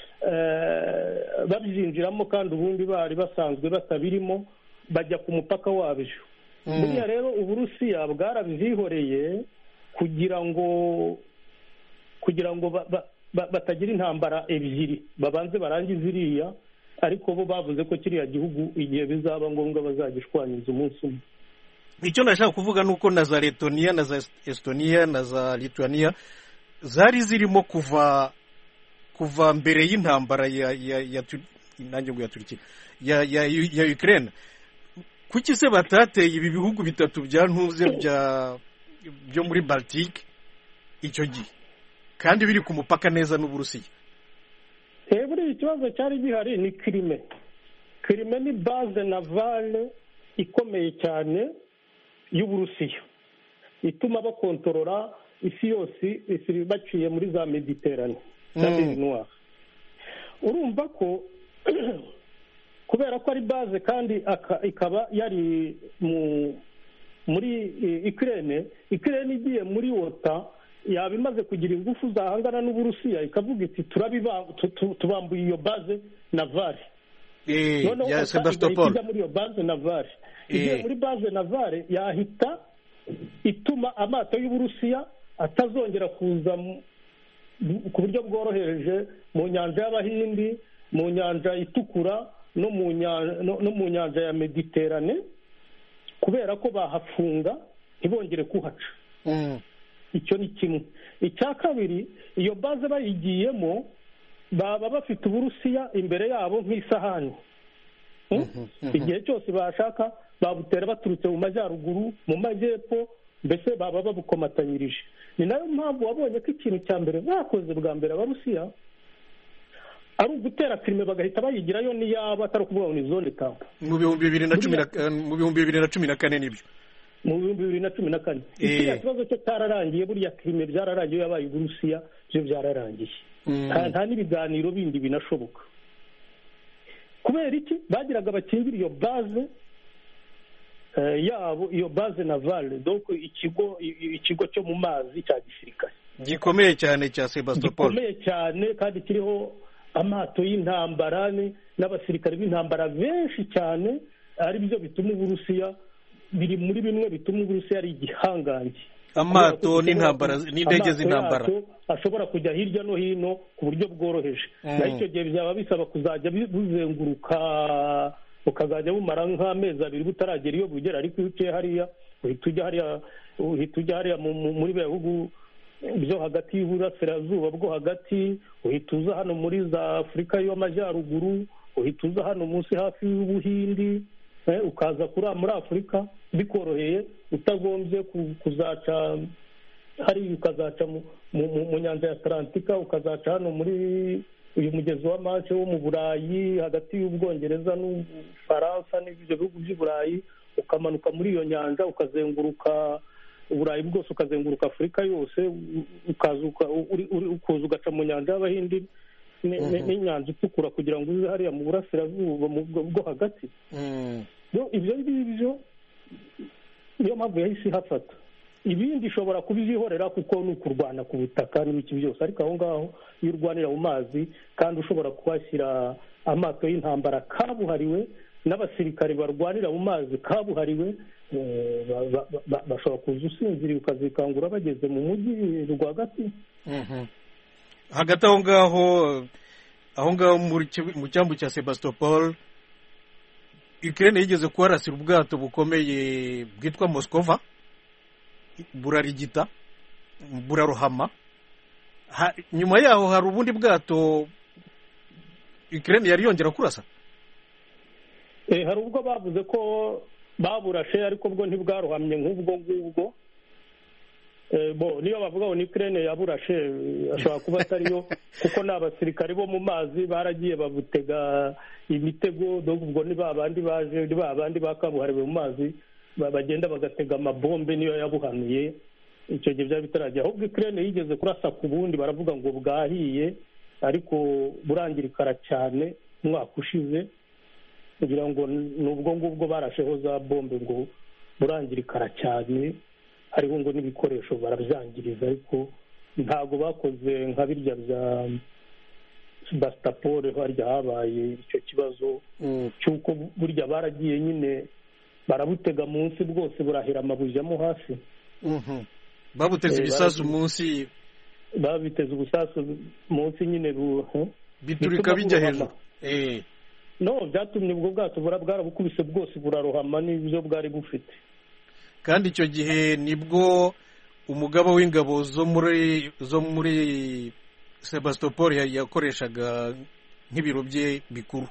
babyinjiramo, kandi ubundi bari basanzwe batabirimo, bajya ku mupaka wabyo. buriya rero uburusiya bwarabyihoreye kugira ngo kugira ngo batagira intambara ebyiri, babanze barangize iriya, ariko bo bavuze ko kiriya gihugu igihe bizaba ngombwa bazagishwanyiriza umunsi umwe. icyo nashaka kuvuga ni uko na za Letonia na za Estonia na za Lithuania zari zirimo kuva kuva mbere y'intambara ya ya ya nanjye ngo ya Turkiya ya ya ya Ukraine. kuki se batateye ibi bihugu bitatu bya ntuze bya byo muri Baltic icyo gihe kandi biri ku mupaka neza n'uburusiya? eh buri ikibazo cyari gihari ni Crimea. Crimea ni base navale ikomeye cyane y'uburusiya, ituma bakontorora isi yose isi baciye muri za Mediterane na Mer Noire. urumva ko kubera ko ari base kandi ikaba yari mu muri Ukraine, Ukraine igiye muri OTAN yaba imaze kugira ingufu zahangana n'uburusiya, ikavuga iti tubambuye iyo base navale. eh ya Sebastopol muri iyo base navale igiye muri base navale yahita ituma amato y'uburusiya atazongera kuza ku buryo bworohereje mu nyanja y'Abahindi, mu nyanja itukura no mu nyanja no mu nyanja ya Mediterane, kubera ko bahafunga ntibongere kuhaca. icyo ni kimwe. icya kabiri, iyo base bayigiyemo baba bafite uburusiya imbere yabo nk'isahani. igihe cyose bashaka babutera baturutse mu majyaruguru, mu majyepfo, mbese baba babukomatanyirije. ni nayo mpamvu wabonye ko ikintu cya mbere bakoze bwa mbere abarusiya ari ugutera Crimea bagahita bayigirayo n'iyaba atari ukuvuga ngo ni zone tampo. mu bihumbi bibiri na cumi mu bihumbi bibiri na cumi na kane nibyo mu bihumbi bibiri na cumi na kane iki kibazo cyo cyararangiye. buriya Crimea byararangiye, yabaye uburusiya byo byararangiye, nta n'ibiganiro bindi binashoboka. kubera iki? bagiraga bakingira iyo base yabo, iyo base navale, donc ikigo ikigo cyo mu mazi cya gisirikare gikomeye cyane cya Sebastopol, gikomeye cyane kandi kiriho amato y'intambara n'abasirikare b'intambara benshi cyane, ari byo bituma uburusiya biri muri bimwe bituma uburusiya ari igihangange. amato n'intambara n'indege z'intambara ashobora kujya hirya no hino ku buryo bworoheje. naho icyo gihe byaba bisaba kuzajya buzenguruka, bukazajya bumara nk'amezi abiri butaragera iyo bugera, ariko iyo uciye hariya uhita ujya hariya uhita ujya hariya muri bihugu byo hagati y'uburasirazuba bwo hagati, uhita uza hano muri za afurika y'amajyaruguru, uhita uza hano munsi hafi y'ubuhindi, ukaza kuri muri afurika bikoroheye, utagombye kuzaca hariya ukazaca mu nyanja ya Atlantika, ukazaca hano muri uyu mugezi wa Manche wo mu Burayi hagati y'Ubwongereza n'Ubufaransa n'ibyo bihugu by'i Burayi, ukamanuka muri iyo nyanja ukazenguruka Uburayi bwose, ukazenguruka Afurika yose, ukaza ukuza ugaca mu nyanja y'Abahindi n'inyanja itukura kugira ngo uze hariya mu burasirazuba bwo hagati. Ibyo ngibyo niyo mpamvu yahise ihafata. Ibindi ishobora kubizihorera kuko ni ukurwana ku butaka n'ibiki byose, ariko aho ngaho iyo urwanira mu mazi kandi ushobora kuhashyira amato y'intambara kabuhariwe n'abasirikare barwanira mu mazi kabuhariwe, bashobora kuza usinziriye ukazikangura bageze mu mujyi rwagati. Hagati aho ngaho aho ngaho mu cyambu cya Sebastopol, Ukraine yigeze kuharasira ubwato bukomeye bwitwa Moskova, burarigita burarohama. Nyuma yaho hari ubundi bwato Ukraine yari yongera kurasa. Eh, hari ubwo bavuze ko baburashe ariko bwo ntibwarohamye nk'ubwo ngubwo. Eh, bo niyo bavuga ngo Ukraine yaburashe ashobora kuba atariyo kuko n'abasirikare bo mu mazi baragiye babutega imitego, ubwo ni babandi baje ni babandi bakabuhariwe mu mazi bagenda bagatega amabombe niyo yabuhanuye. Icyo gihe byari bitarajya, ahubwo Ukraine yigeze kurasa ku bundi baravuga ngo bwahiye ariko burangirikara cyane umwaka ushize, kugira ngo nubwo ngubwo barasheho za bombe ngo burangirikara cyane, hariho ngo n'ibikoresho barabyangiriza, ariko ntabwo bakoze nka birya bya Sebastopol harya habaye icyo kibazo cy'uko burya baragiye nyine barabutega munsi bwose burahira amabujyamo hasi. Babuteze ibisasu munsi, babiteze ubusasu munsi nyine biturika bijya hejuru. Eh no, byatumye ubwo bwato bwarabukubise bwose burarohama n'ibyo bwari bufite. Kandi icyo gihe nibwo umugabo w'ingabo zo muri zo muri Sebastopol yakoreshaga nk'ibiro bye bikuru,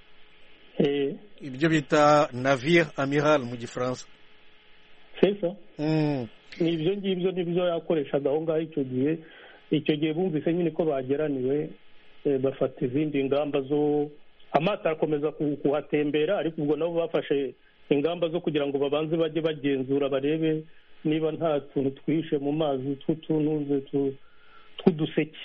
eh ibyo bita navire amiral mu gifaransa. Sesa mm nibyo ngibyo nibyo yakoreshaga aho ngaho icyo gihe. Icyo gihe bumvise nyine ko bageraniwe, bafata izindi ngamba zo amato akomeza kuhatembera, ariko ubwo nabo bafashe ingamba zo kugira ngo babanze bajye bagenzura barebe niba nta tuntu twishe mu mazi tw'utunuze tw'uduseke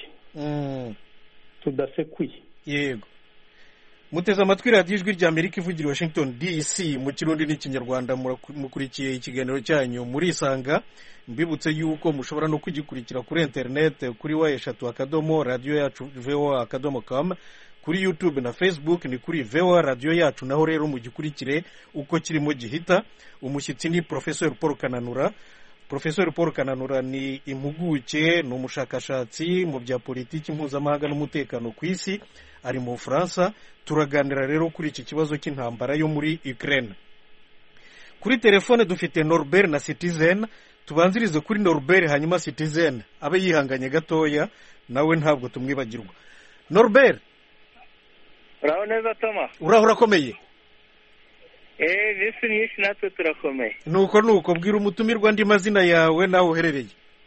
tudasekuye. Yego, muteze amatwi radiyo ijwi rya Amerika ivugira Washington D C mu kirundi n'ikinyarwanda. Mukurikiye ikiganiro cyanyu murisanga, mbibutse yuko mushobora no kugikurikira kuri internet kuri wa eshatu akadomo radio yacu voa akadomo com, kuri YouTube na Facebook ni kuri voa radio yacu. Naho rero mugikurikire uko kirimo gihita. Umushyitsi ni Professor Paul Kananura. Professor Paul Kananura ni impuguke, ni umushakashatsi mu bya politiki mpuzamahanga n'umutekano ku isi, ari mu Bufaransa. Turaganira rero kuri iki kibazo cy'intambara yo muri Ukraine. Kuri telefone dufite Norbert na Citizen. Tubanzirize kuri Norbert hanyuma Citizen abe yihanganye gatoya, nawe ntabwo tumwibagirwa. Norbert, uraho neza Toma? Uraho urakomeye? Eh, bisi myinshi natwe turakomeye. Nuko nuko bwira umutumirwa andi mazina yawe nawe uherereye.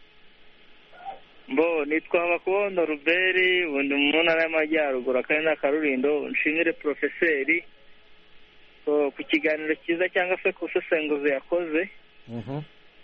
Mbo nitwa Makubo Norbert, ubundi mu ntara y'Amajyaruguru akarere na Karurindo. Nshimire profeseri ku kiganiro cyiza cyangwa se ku sesenguzo yakoze. Mhm.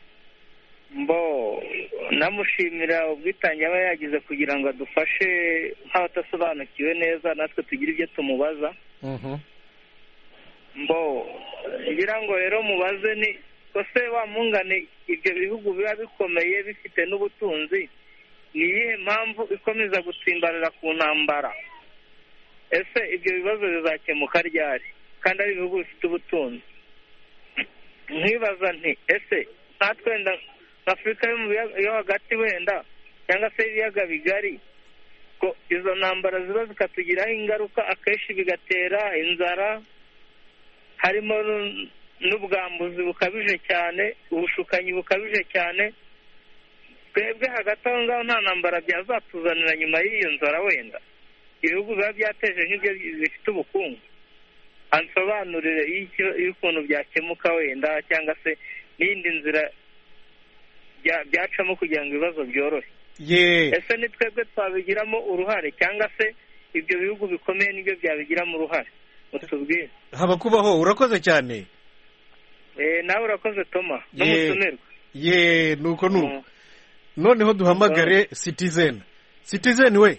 Mbo namushimira ubwitange aba yagize kugira ngo adufashe nk'abatasobanukiwe neza natwe tugire ibyo tumubaza. Mhm. Mbo ngira ngo rero mubaze ni kose wa mungane ibyo bihugu biba bikomeye bifite n'ubutunzi, ni iyihe mpamvu ikomeza gutsimbarira ku ntambara? Ese ibyo bibazo bizakemuka ryari kandi ari ibihugu bifite ubutunzi? Nkibaza nti ese natwe wenda Afurika yo hagati wenda cyangwa se ibiyaga bigari ko izo ntambara ziba zikatugiraho ingaruka, akenshi bigatera inzara, harimo n'ubwambuzi bukabije cyane, ubushukanyi bukabije cyane. twebwe hagati aho ngaho nta ntambara byazatuzanira nyuma y'iyo nzara wenda ibihugu biba byateje nk'ibyo bifite ubukungu ansobanurire y'ukuntu byakemuka wenda cyangwa se n'iyindi nzira byacamo kugira ngo ibibazo byorohe. Ese ni twebwe twabigiramo uruhare cyangwa se ibyo bihugu bikomeye nibyo byabigiramo uruhare? Mutubwire. Haba kubaho. Urakoze cyane. Eh, nawe urakoze Toma n'umutumirwa. Ye nuko nuko. Noneho duhamagare Citizen. Citizen we.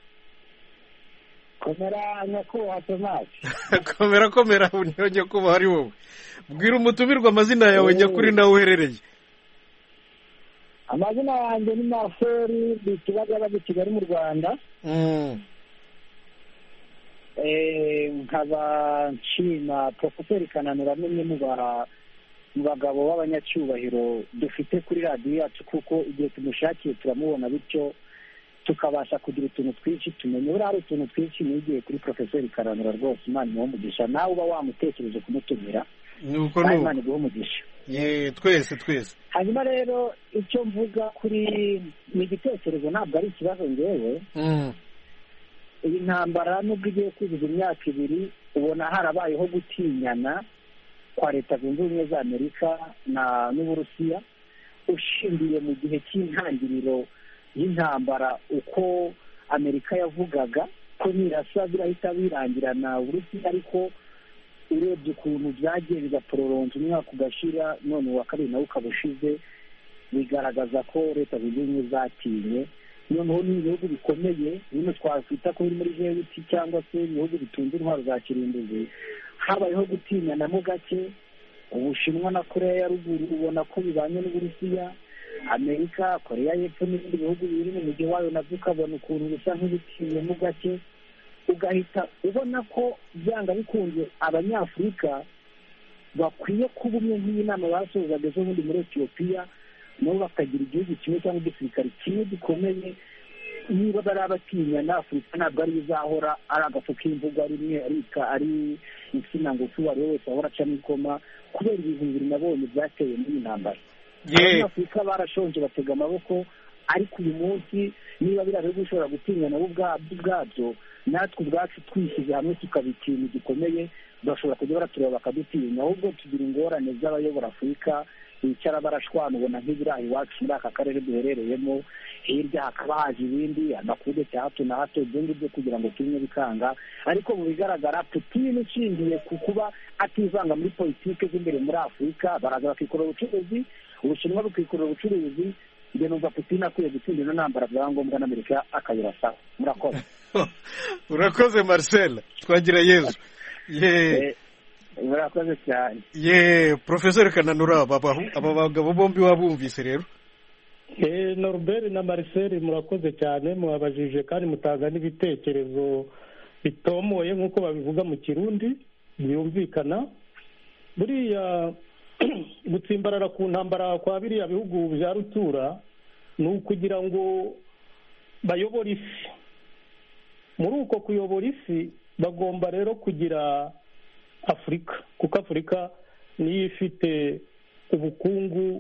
Komera nyakubahwa Thomas. Komera komera uniyo nyakubahwa ari wowe. Bwira umutumirwa amazina yawe nyakuri nawe uherereye. Amazina yanjye ni Marcel Bikibagaba mu Kigali mu Rwanda. Mm. Eh, nkaba nshima Professor Kananura n'umwe mu bagabo b'abanyacyubahiro dufite kuri radiyo yacu, kuko igihe tumushakiye turamubona, bityo tukabasha kugira utuntu twinshi tumenye. Buriya hari utuntu twinshi nigiye kuri Professor Kananura rwose, Imana imuhe umugisha, nawe uba wamutekereje kumutumira. Nuko nuko. Imana iguhe umugisha. Ye twese twese. Hanyuma rero icyo mvuga kuri ni igitekerezo, ntabwo ari ikibazo ngewe. Mm. Iyi ntambara nubwo igiye kuzuza imyaka ibiri, ubona harabayeho gutinyana kwa Leta Zunze Ubumwe za Amerika na n'Uburusiya, ushingiye mu gihe cy'intangiriro y'intambara uko Amerika yavugaga ko nirasa birahita birangirana Uburusiya, ariko urebye ukuntu byagiye bigapororonsha umwaka ugashira, none uwa kabiri nawe ukaba ushize, bigaragaza ko Leta Zunze Ubumwe zatinye. Noneho ni ibihugu bikomeye bimwe twakwita ko biri muri G seven cyangwa se ibihugu bitunze intwaro za kirimbuzi, habayeho gutinyana mo gake. Ubushinwa na Korea ya Ruguru ubona ko bibanye n'Uburusiya, Amerika, Korea y'Epfo n'ibindi bihugu biri mu mujyi wayo nabyo ukabona ukuntu bisa nk'ibitinye mo gake, ugahita ubona ko byanga bikunze Abanyafurika bakwiye kuba umwe nk'iyi nama basozaga ejo bundi muri Ethiopia, nabo bakagira igihugu kimwe cyangwa igisirikare kimwe gikomeye. Niba bari abatinyana, Afurika ntabwo ari izahora ari agafu k'imvugo, ari imwe arika ari insina ngufi uwo ari we wese ahora acamo ikoma, kubera ibintu bibiri nabonye byateye muri iyi ntambara. Abanyafurika barashonje batega amaboko, ariko uyu munsi niba biriya bihugu bishobora gutinya nabo ubwabyo, natwe ubwacu twishyize hamwe tukaba ikintu gikomeye, bashobora kujya baratureba bakadutinya. Ahubwo tugira ingorane z'abayobora Afurika bicara barashwana, ubona nk'ibirayi iwacu muri aka karere duherereyemo, hirya hakaba haje ibindi amakuru cya hato na hato, ibyo ngibyo kugira ngo tumwe bikanga. Ariko mu bigaragara Putin ushingiye ku kuba ativanga muri politike z'imbere muri Afurika, baraza bakikorera ubucuruzi, Ubushinwa bukikorera ubucuruzi. Njye numva Putin akwiye gutsinda ino ntambara byaba ngombwa n'Amerika akayirasa. Murakoze. Urakoze Marcel Twagira Yezu. Ye murakoze cyane. Ye Professor Kananura, aba bagabo bombi wabumvise rero? Eh, Norbert na Marcel murakoze cyane, mwabajije kandi mutanga n'ibitekerezo bitomoye nk'uko babivuga mu Kirundi byumvikana. Buriya gutsimbarara ku ntambara kwa biriya bihugu bya rutura ni ukugira ngo bayobore isi. Muri uko kuyobora isi bagomba rero kugira Afurika, kuko Afurika niyo ifite ubukungu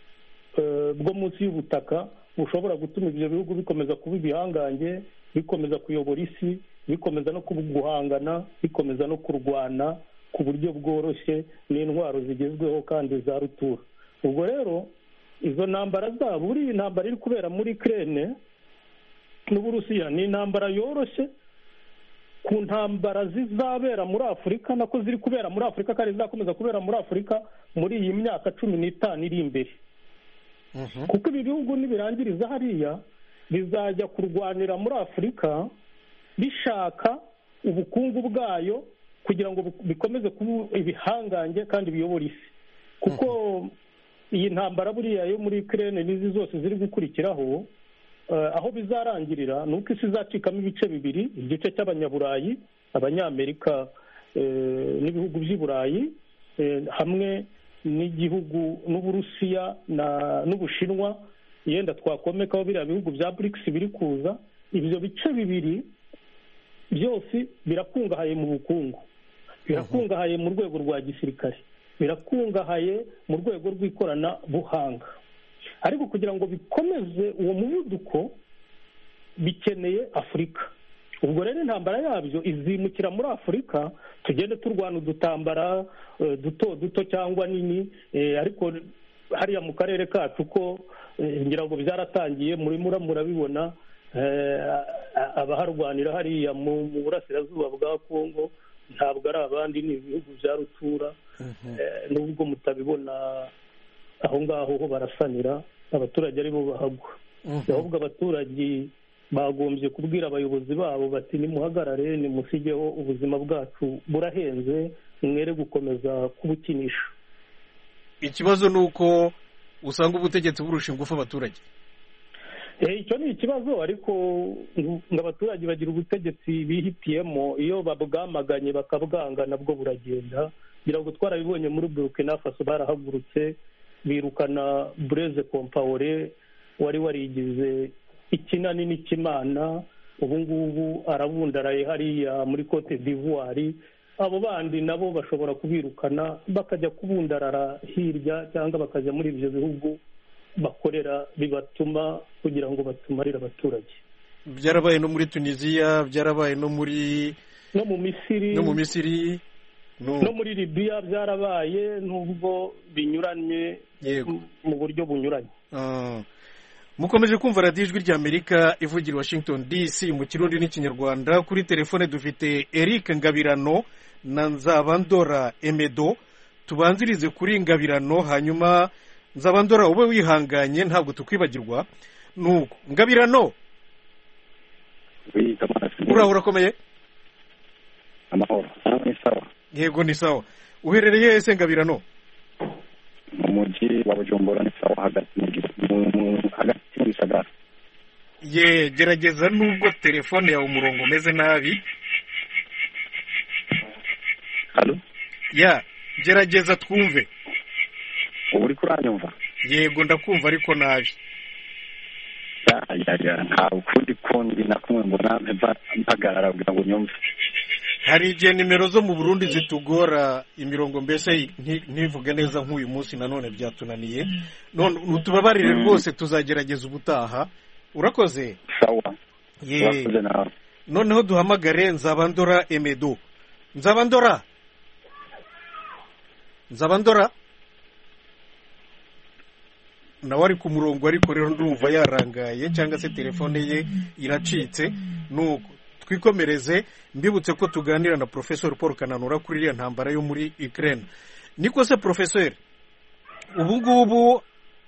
bwo munsi y'ubutaka bushobora gutuma ibyo bihugu bikomeza kuba ibihangange, bikomeza kuyobora isi, bikomeza no guhangana, bikomeza no kurwana ku buryo bworoshye n'intwaro zigezweho kandi za rutura. Ubwo rero izo ntambara zabo, buriya intambara iri kubera muri Ukraine n'Uburusiya ni intambara yoroshye ku ntambara zizabera muri Afurika, nako ziri kubera muri Afurika kandi zizakomeza kubera muri Afurika muri iyi myaka cumi n'itanu iri imbere. Kuko ibi bihugu nibirangiriza hariya bizajya kurwanira muri Afurika bishaka ubukungu bwayo kugira ngo bikomeze kuba ibihangange kandi biyobora isi. Kuko iyi ntambara buriya yo muri Ukraine n'izi zose ziri gukurikiraho, aho bizarangirira ni uko isi izacikamo ibice bibiri, igice cy'Abanyaburayi, Abanyamerika n'ibihugu by'i Burayi, hamwe n'igihugu n'Uburusiya n'Ubushinwa, yenda twakomekaho biriya bihugu bya BRICS biri kuza. Ibyo bice bibiri byose birakungahaye mu bukungu, birakungahaye mu rwego rwa gisirikare, birakungahaye mu rwego rw'ikoranabuhanga. ariko kugira ngo bikomeze uwo muvuduko bikeneye afurika. ubwo rero intambara yabyo izimukira muri afurika, tugende turwana udutambara duto duto cyangwa nini, ariko hariya mu karere kacu ko ngira ngo byaratangiye, murimo murabibona abaharwanira hariya mu burasirazuba bwa Kongo ntabwo ari abandi, ni ibihugu bya rutura. Nubwo mutabibona aho ngaho ho barasanira, abaturage ari bo bahagwa. ahubwo abaturage bagombye kubwira abayobozi babo bati nimuhagarare, nimusigeho, ubuzima bwacu burahenze, mwere gukomeza kubukinisha. Ikibazo ni uko usanga ubutegetsi burusha ingufu abaturage. Icyo ni ikibazo, ariko abaturage bagira ubutegetsi bihitiyemo, iyo babwamaganye bakabwanga nabwo buragenda. Ngira ngo twarabibonye muri Burkina Faso, barahagurutse birukana Blaise Compaoré wari warigize ikinani n'ikimana, ubu ngubu arabundaraye hariya muri Cote d'Ivoire. Abo bandi nabo bashobora kubirukana bakajya kubundarara hirya, cyangwa bakajya muri ibyo bihugu bakorera bibatuma kugira ngo batumarire abaturage. Byarabaye no muri Tunisia, byarabaye no muri no mu Misiri no mu Misiri no, no muri Libya byarabaye, nubwo binyuranye mu buryo bunyuranye. Ah. Mukomeje kumva radiyo ijwi ry'Amerika ivugira Washington D C mu Kirundi n'Ikinyarwanda. Kuri telefone dufite Eric Ngabirano na Nzabandora Emedo. Tubanzirize kuri Ngabirano, hanyuma Nzabandora ube wihanganye ntabwo tukwibagirwa. Nuko Ngabirano, uraho urakomeye? Amahoro. Ni sawa. Yego ni sawa. Uherereye ese Ngabirano? Mu mujyi wa Bujumbura. Ni sawa, hagati mu hagati mu gisagara. Ye, gerageza nubwo telefone yawe umurongo umeze nabi. Halo? Ya, gerageza twumve. Uri kuranyumva? Yego ndakumva ariko nabi. Ya ya ya, nta ukundi kundi nakumwe mbona mpagarara kugira ngo nyumve. Hari igihe nimero zo mu Burundi zitugora imirongo, mbese ntivuge neza nk'uyu munsi nanone byatunaniye. None utubabarire rwose, tuzagerageza ubutaha. Urakoze? Sawa. Ye. Noneho duhamagare Nzabandora Emedo. Nzabandora? Nzabandora? Nawe ari ku murongo, ariko rero ndumva yarangaye cyangwa se telefone ye iracitse. Nuko twikomereze, mbibutse ko tuganira na Professor Paul Kananura kuri iriya ntambara yo muri Ukraine. Niko se Professor, ubu ngubu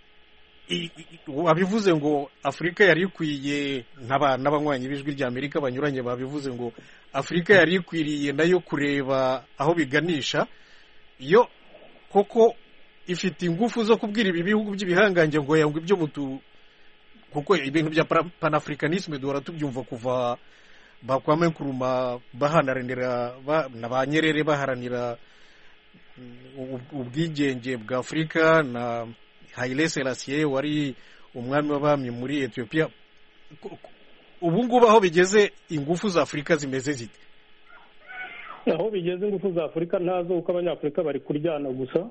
abivuze ngo Afurika yari ikwiye, n'abanywanyi b'ijwi ry'Amerika banyuranye babivuze ngo Afurika yari ikwiriye nayo kureba aho biganisha, yo koko ifite ingufu zo kubwira ibi bihugu by'ibihangange ngo yangwe ibyo mutu, kuko ibintu bya panafricanisme duhora tubyumva kuva bakwame Nkrumah baharanira na ba Nyerere baharanira ubwigenge bwa Afurika, na Haile Selassie wari umwami w'abami muri Ethiopia. Ubu ngubu aho bigeze ingufu za Afurika zimeze zite? Aho bigeze ingufu za Afurika ntazo, uko abanyafurika bari kuryana gusa,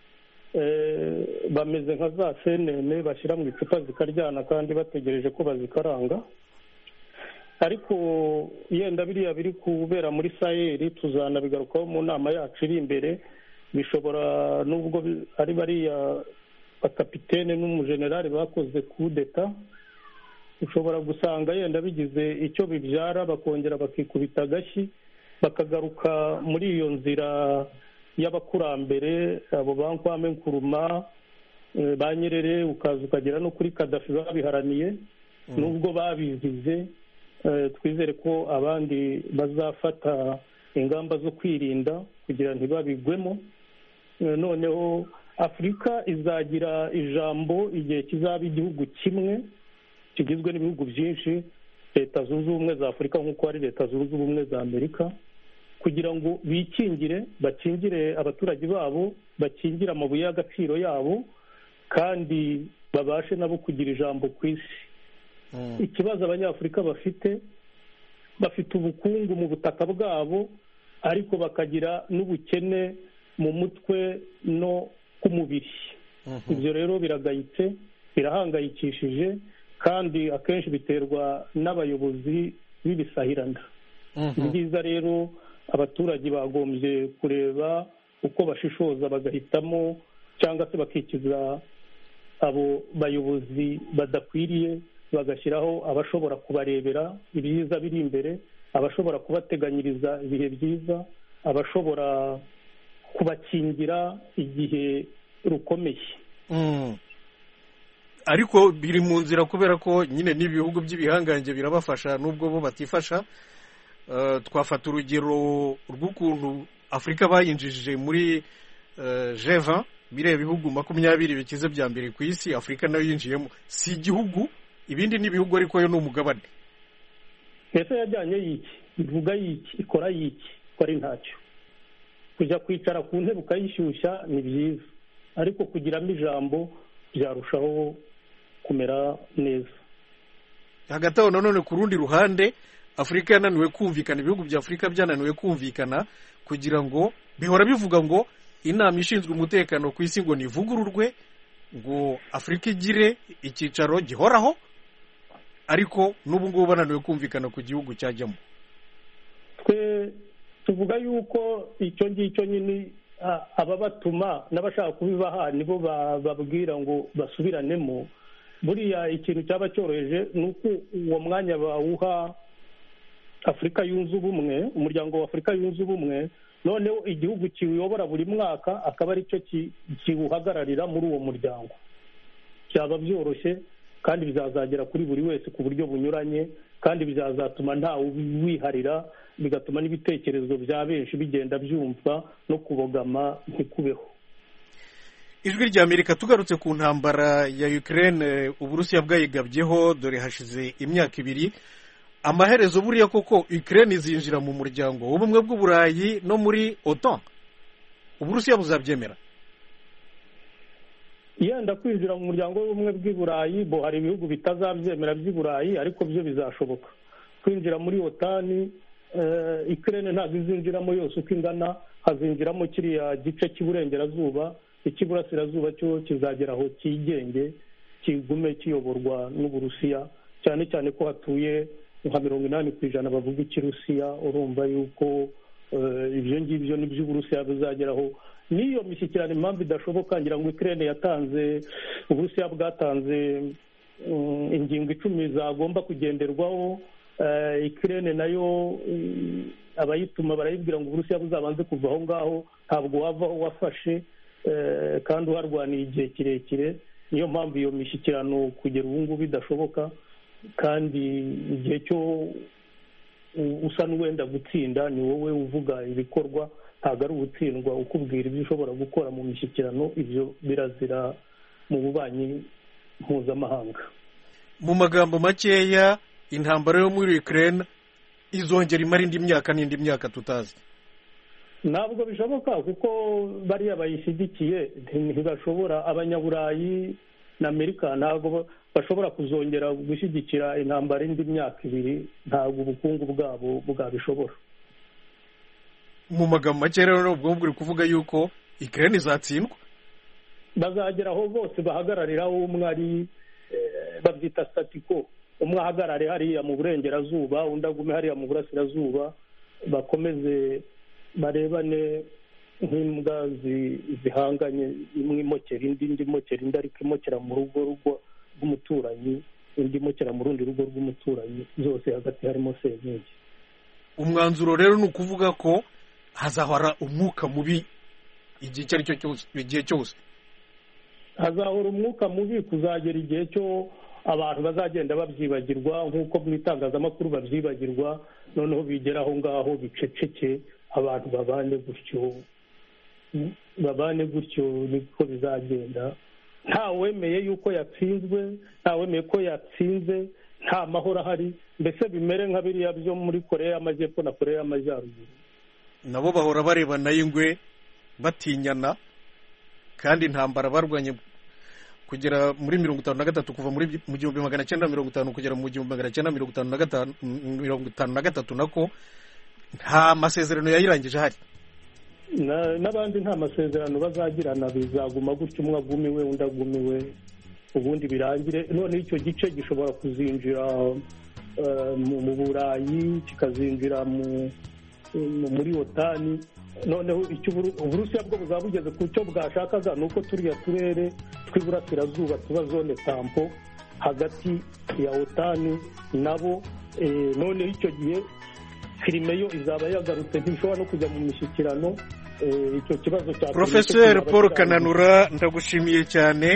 bameze nka za senene bashyira mu icupa zikaryana kandi bategereje ko bazikaranga. Ariko yenda biriya biri kubera muri Sahel tuzanabigarukaho mu nama yacu iri imbere. Bishobora nubwo ari bariya bakapitene n'umujenerali bakoze kudeta, ushobora gusanga yenda bigize icyo bibyara, bakongera bakikubita agashyi bakagaruka muri iyo nzira y'abakurambere, abo ba Kwame Nkrumah, ba Nyerere, ukaza ukagera no kuri Gaddafi babiharaniye. Nubwo babizize, twizere ko abandi bazafata ingamba zo kwirinda kugira ntibabigwemo. Noneho Afurika izagira ijambo igihe kizaba igihugu kimwe kigizwe n'ibihugu byinshi, Leta Zunze Ubumwe za Afurika nk'uko ari Leta Zunze Ubumwe za Amerika, kugira ngo bikingire, bakingire abaturage babo, bakingire amabuye y'agaciro yabo, kandi babashe nabo kugira ijambo ku isi. Ikibazo abanyafurika bafite, bafite ubukungu mu butaka bwabo, ariko bakagira n'ubukene mu mutwe no ku mubiri. Ibyo rero biragayitse, birahangayikishije kandi akenshi biterwa n'abayobozi b'ibisahiranda. ni byiza rero abaturage bagombye kureba uko bashishoza bagahitamo cyangwa se bakikiza abo bayobozi badakwiriye, bagashyiraho abashobora kubarebera ibyiza biri imbere, abashobora kubateganyiriza ibihe byiza, abashobora kubakingira igihe rukomeye. ariko biri mu nzira kubera ko nyine n'ibihugu by'ibihangange birabafasha nubwo bo batifasha. Twafata urugero rw'ukuntu Afurika bayinjije muri G vingt, bireba ibihugu makumyabiri bikize bya mbere ku isi, Afurika nayo yinjiyemo. Si igihugu, ibindi ni ibihugu ariko yo ni umugabane. Mbese yajyanye yiki, ivuga yiki, ikora yiki, ikora intacyo. Kujya kwicara ku ntebe ukayishyushya ni byiza, ariko kugiramo ijambo byarushaho kumera neza. Hagati aho nanone ku rundi ruhande, Afurika yananiwe kumvikana, ibihugu bya Afurika byananiwe kumvikana kugira ngo bihora bivuga ngo inama ishinzwe umutekano ku isi ngo nivugururwe, ngo Afurika igire icyicaro gihoraho, ariko n'ubu ngubu bananiwe kumvikana ku gihugu cyajyamo. Twe tuvuga yuko icyo ngicyo nyine ababatuma n'abashaka kubibaha nibo babwira ngo basubiranemo. Buriya ikintu cyaba cyoroheje ni uko uwo mwanya bawuha Afurika yunze ubumwe, umuryango wa Afurika yunze ubumwe, noneho igihugu kiwuyobora buri mwaka akaba ari cyo kiwuhagararira muri uwo muryango. Byaba byoroshye kandi bizazagera kuri buri wese ku buryo bunyuranye, kandi bizazatuma ntawe wiharira, bigatuma n'ibitekerezo bya benshi bigenda byumva no kubogama ntikubeho. Ijwi rya Amerika, tugarutse ku ntambara ya Ukraine Uburusiya bwayigabyeho, dore hashize imyaka ibiri. Amaherezo buriya koko Ukraine izinjira mu muryango w'ubumwe bw'Uburayi no muri OTAN, Uburusiya buzabyemera? Yenda kwinjira mu muryango w'ubumwe bw'Uburayi, bo hari ibihugu bitazabyemera by'Uburayi, ariko byo bizashoboka. Kwinjira muri OTAN, Ukraine ntabwo izinjiramo yose uko ingana, hazinjiramo kiriya gice cy'iburengerazuba, icy'iburasirazuba cyo kizagera aho kigenge, kigume kiyoborwa n'Uburusiya, cyane cyane ko hatuye nka mirongo inani ku ijana bavuga ikirusiya. Urumva yuko ibyo ngibyo ni by'Uburusiya bizageraho. N'iyo mishyikirano impamvu idashoboka, ngira ngo Ukraine yatanze, Uburusiya bwatanze ingingo icumi zagomba kugenderwaho. Ukraine nayo abayituma barayibwira ngo Uburusiya buzabanze kuva aho ngaho, ntabwo wava wafashe kandi uharwaniye igihe kirekire. Niyo mpamvu iyo mishyikirano kugera ubu ngubu idashoboka, kandi igihe cyo usa n'uwenda gutsinda ni wowe uvuga ibikorwa, ntabwo ari ugutsindwa ukubwira ibyo ushobora gukora mu mishyikirano. Ibyo birazira mu bubanyi mpuzamahanga. Mu magambo makeya, intambara yo muri Ukraine izongera imara indi myaka n'indi myaka tutazi? Ntabwo bishoboka, kuko bariya bayishyigikiye ntibashobora, abanyaburayi na Amerika ntabwo bashobora kuzongera gushyigikira intambara indi myaka ibiri. Ntabwo ubukungu bwabo bwabishobora. Mu magambo make rero ubwo buri kuvuga yuko Ukraine izatsindwa? Bazagera aho bose bahagarariraho, umwe ari babyita statiko, umwe ahagarare hariya mu burengerazuba, undi agume hariya mu burasirazuba, bakomeze barebane nk'imbwa zihanganye, imwe imokera indi, indi imokera indi, ariko imokera mu rugo rugo rw'umuturanyi, indi imokera mu rundi rugo rw'umuturanyi, zose hagati harimo senyenge. Umwanzuro rero ni ukuvuga ko hazahora umwuka mubi igihe icyo ari cyo cyose, igihe cyose hazahora umwuka mubi, kuzagera igihe cyo abantu bazagenda babyibagirwa nk'uko mu itangazamakuru babyibagirwa, noneho bigera aho ngaho biceceke, abantu babane gutyo, babane gutyo niko bizagenda. Nta wemeye yuko yatsinzwe, nta wemeye ko yatsinze, nta mahoro ahari. Mbese bimere nka biriya byo muri Koreya y'Amajyepfo na Koreya y'Amajyaruguru, nabo bahora barebana y'ingwe batinyana, kandi intambara barwanye kugera muri mirongo itanu na gatatu, kuva muri mu gihumbi magana cyenda mirongo itanu kugera mu gihumbi magana cyenda mirongo itanu na gatanu mirongo itanu na gatatu nako nta masezerano yayirangije hari. n'abandi nta masezerano bazagirana, bizaguma gutyo, umwe agumiwe undi agumiwe, ubundi birangire noneho icyo gice gishobora kuzinjira mu burayi kikazinjira muri otani noneho uburusiya bwo buzaba bugeze ku cyo bwashakaga ni uko turiya turere tw'iburasirazuba tuba zone tampo hagati ya otani nabo noneho icyo gihe Crimea yo izaba yagarutse ntishobora no kujya mu mishyikirano icyo kibazo cya Professeur Paul Kananura ndagushimiye cyane